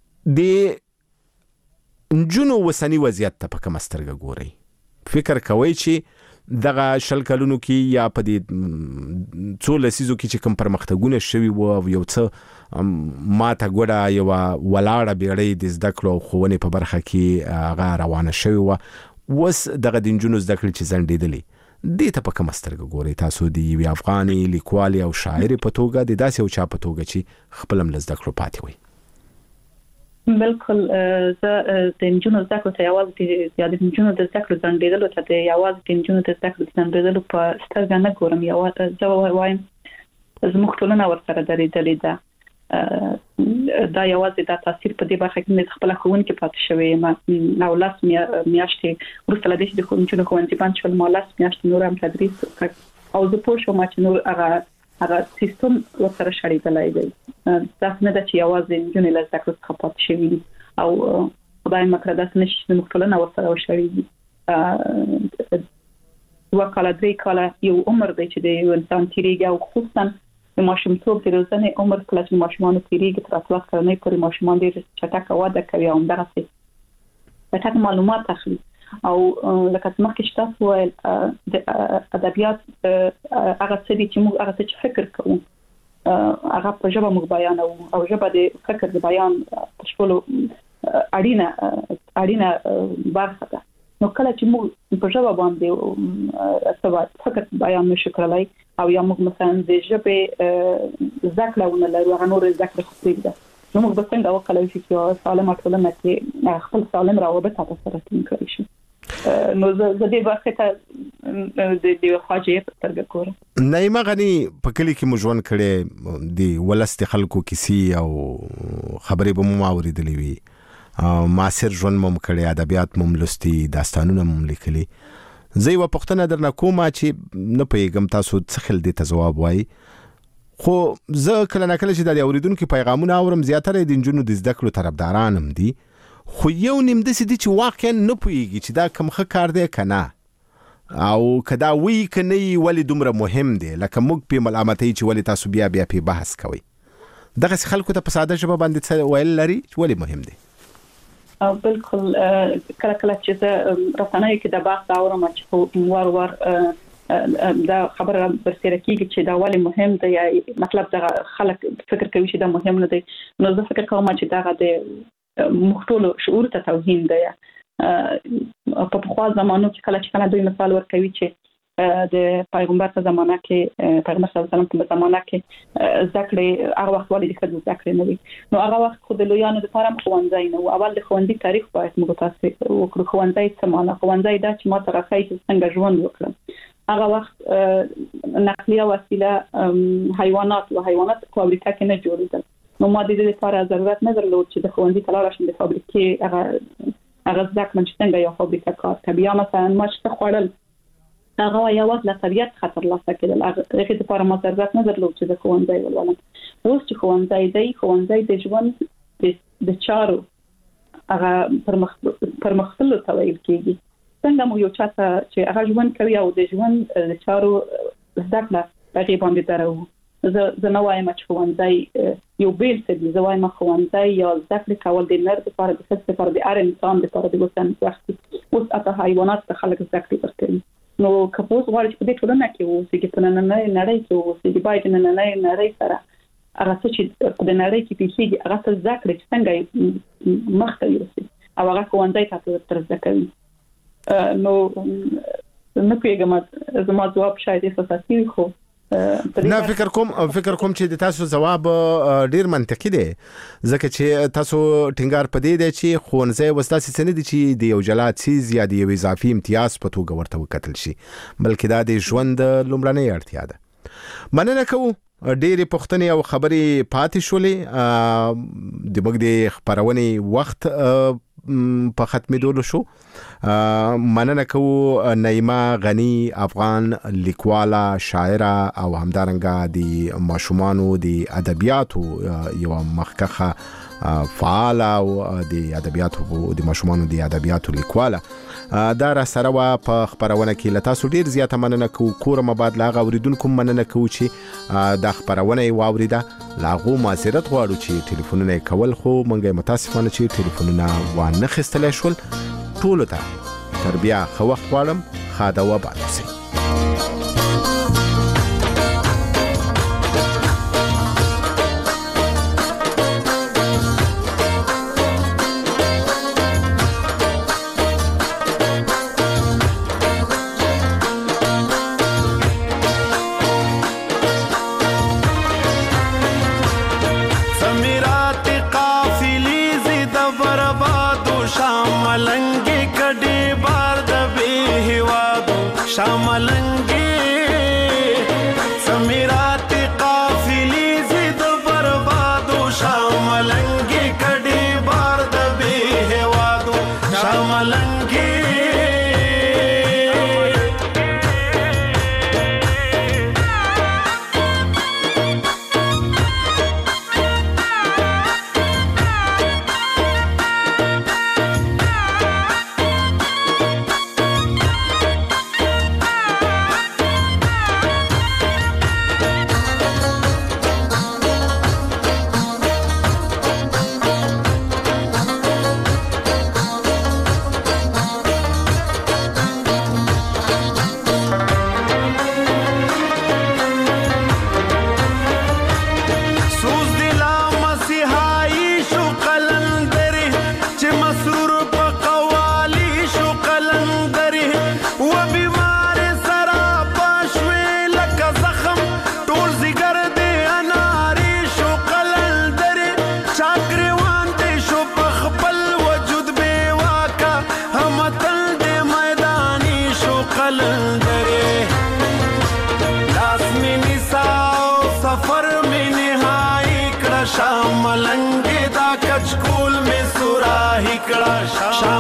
د جنو وسنی وضعیت ته په کوم سترګه ګوري فکر کوي چې دغه شل کلونو کې یا په دې څو لسیزو کې چې کوم پرمختګونه شوي وو او یو څه ماته ګوډه یو ولاړه بیړۍ د زده کړو خوونه په برخه کې هغه روانه شوی وو وس دغه د جنونو زده کړې چې زندېدلې دې ته په کوم سترګه ګوري تاسو د یو افغاني لیکوال او شاعر په توګه د داسې او چا په توګه چې خپلم لزده کړو پاتې وي؟ بالکل. زه د انجونو زده کړو ته یوازې د انجونو د زده کړو ځنډېدلو ته د یوازې د انجونو د زده کړو ځنډېدلو په سترګه نه ګورم. یوازې زه وایم زموږ ټولنه ورسره درېدلې ده دا یوازې د تاثیر په دې برخه کې خپل خوونکي پاتې شوی نو لاس میاشتې ورسره د دې خوونکو خوونځي باندې شول ما لاس میاشتې نور هم تدریس او زه پوه شوم چې نور هغه هغه سیستم ورسره شړېدلای دی. تاسو نه د چې یوازې جنې له ذکر څخه پاتې شوی او خدای مکړه داس نشي د مختلفه ورسره شړېږي. وکاله درې کاله یو عمر دی چې د انسان تیریږي او خصوصا د ماشومتوب د روزنې عمر کله چې ماشومان تیریږي تر اتلس کلنۍ پورې ماشومان ډېر چټک وده کوي او همدغه څه چټک معلومات اخلي او لکه مخکې چې تاسو ویل د ادبیات هغه څه دي چې موږ هغه څه فکر کوو هغه په ژبه موږ بیانوو او ژبه د فکر د بیان په شپلو اړینه اړینه برخه ده. نو کله چې موږ په ژبه باندې سبا فکر بیان نشو کولای او یا موږ مثلا د ژبې ذکرونه لرو هغه نور ذکر خپل ده نو موږ به څنګه وکولای شو چې سالم ټولنه کې خپل سالم روابط تاسو سره ټینګ کړئ شو. نو زه دې برخه ته د دې خواجه په ترګه کوم. نایمه غنی په کلی کې مجون کړي دی ولست خلکو کسی او خبرې به مو اوریدلې وي معاصر ژوند مم کړي ادبیات مم لستي داستانونه مم لیکلي. زه یو پښتنه درنه کومه چې نه پیغام تاسو څخل دې ته جواب وای خو زه کله نه کله چې د اوریدونکو پیغامونه اورم زیاتره د جنونو د زده کړو طرفدارانم دي خو یو نیم د سې دي چې واقعا نه پويږي چې دا کوم ښه کار دی کنه او کدا وی کني ولی دومره مهم دی لکه موږ په ملامتۍ چې ولی تاسو بیا بیا په بحث کوي دغه خلکو ته په ساده ژبه باندې ویل لري ولی مهم دی. او بالکل کله کله چې زه رسنۍ کې د بحث اورم چې ور ور دا خبره برسېره کیږي چې دا ولی مهم دی یا مطلب دا خلک فکر کوي چې دا مهم نه دی نو زه فکر کوم چې دا د مختلو شعور ته توهین دی. په پخوا زمانو کې کله چې کله دوی مثال ورکوي چې د پیغمبر په زمانه کې پیغمبر صلی الله علیه وسلم په زمانه کې ذکر هغه وخت ولې د خدای ذکر نه وي نو هغه وخت خو د لویانو لپاره خوانځای نه اول د خوندې تاریخ باید موږ تاسو وکړو خوانځای څه معنی خوانځای دا چې ما تر راځي چې څنګه ژوند وکړم هغه وخت نقلیه وسیله حیوانات او حیوانات په فابریکه کې نه جوړېدل نو ما د دې لپاره ضرورت نه درلود چې د خوندې تلاړ شم د فابریکې هغه هغه ځکه چې څنګه یو فابریکه کار کوي یا مثلا ما چې خوړل هغه یو وخت له طبيعت خطر لاسه کېدل هغه د لپاره ما ضرورت نه درلود چې د خوندې ولولم اوس چې خوندې دی خوندې د ژوند د چارو هغه پرمخ پرمختلو ته ویل کېږي څنګه مو یو چاته چې هغه ژوند کوي او د ژوند د چارو زده کړه هغه باندې درو زه زه نه وایم چې خوندې یو بیل څه دي زه وایم خوندې یا ذکر کول د نر لپاره د څه لپاره د ار انسان لپاره د وسن وخت اوس اته حیوانات ته خلک ذکر ورکوي نو کپوس غواړي چې په دې ټولنه کې اوسېږي په نن نه نړۍ کې اوسېږي باید نن نه نړۍ سره هغه څه چې د نړۍ کې پیښیږي هغه څه ذکر چې څنګه مخته یوسي او هغه خوندې تاسو تر ذکر نو نو پیغام زما جواب شاید اساسي خو نه فکر کوم فکر کوم چې د تاسو جواب ډیر منطقي دی ځکه چې تاسو ټینګار پدې دی چې خونځي وسلاسي سند دي چې د یو جلات چیز یا د یو اضافي امتیاز په توګه ورته وکتل شي بلکې دا د ژوند لومړنۍ اړتیا ده. مننه کوم ډېری پښتنې او خبرې پاتې شولې د موږ د خبرونې وخت په ختمېدو شو. مننه کوو نایمه غنی افغان لیکواله شاعره او همدارنګه د ماشومانو د ادبیاتو یو مخکخه فعال او د ادبیاتو د ماشومانو د ادبیاتو لیکواله دا را سره وا په خبرونه کې لتا سو ډیر زیاته مننه کوو کورم بعد لاغه اوریدونکو مننه کوو چې د خبرونه واوریده لاغو معذرت غواړو چې ټلیفونونه کول خو مونږه متاسفانه چې ټلیفونونه وانه خستلای شول ټول ته تربیه خو وخت غواړم خاده و بعد سي شام کړه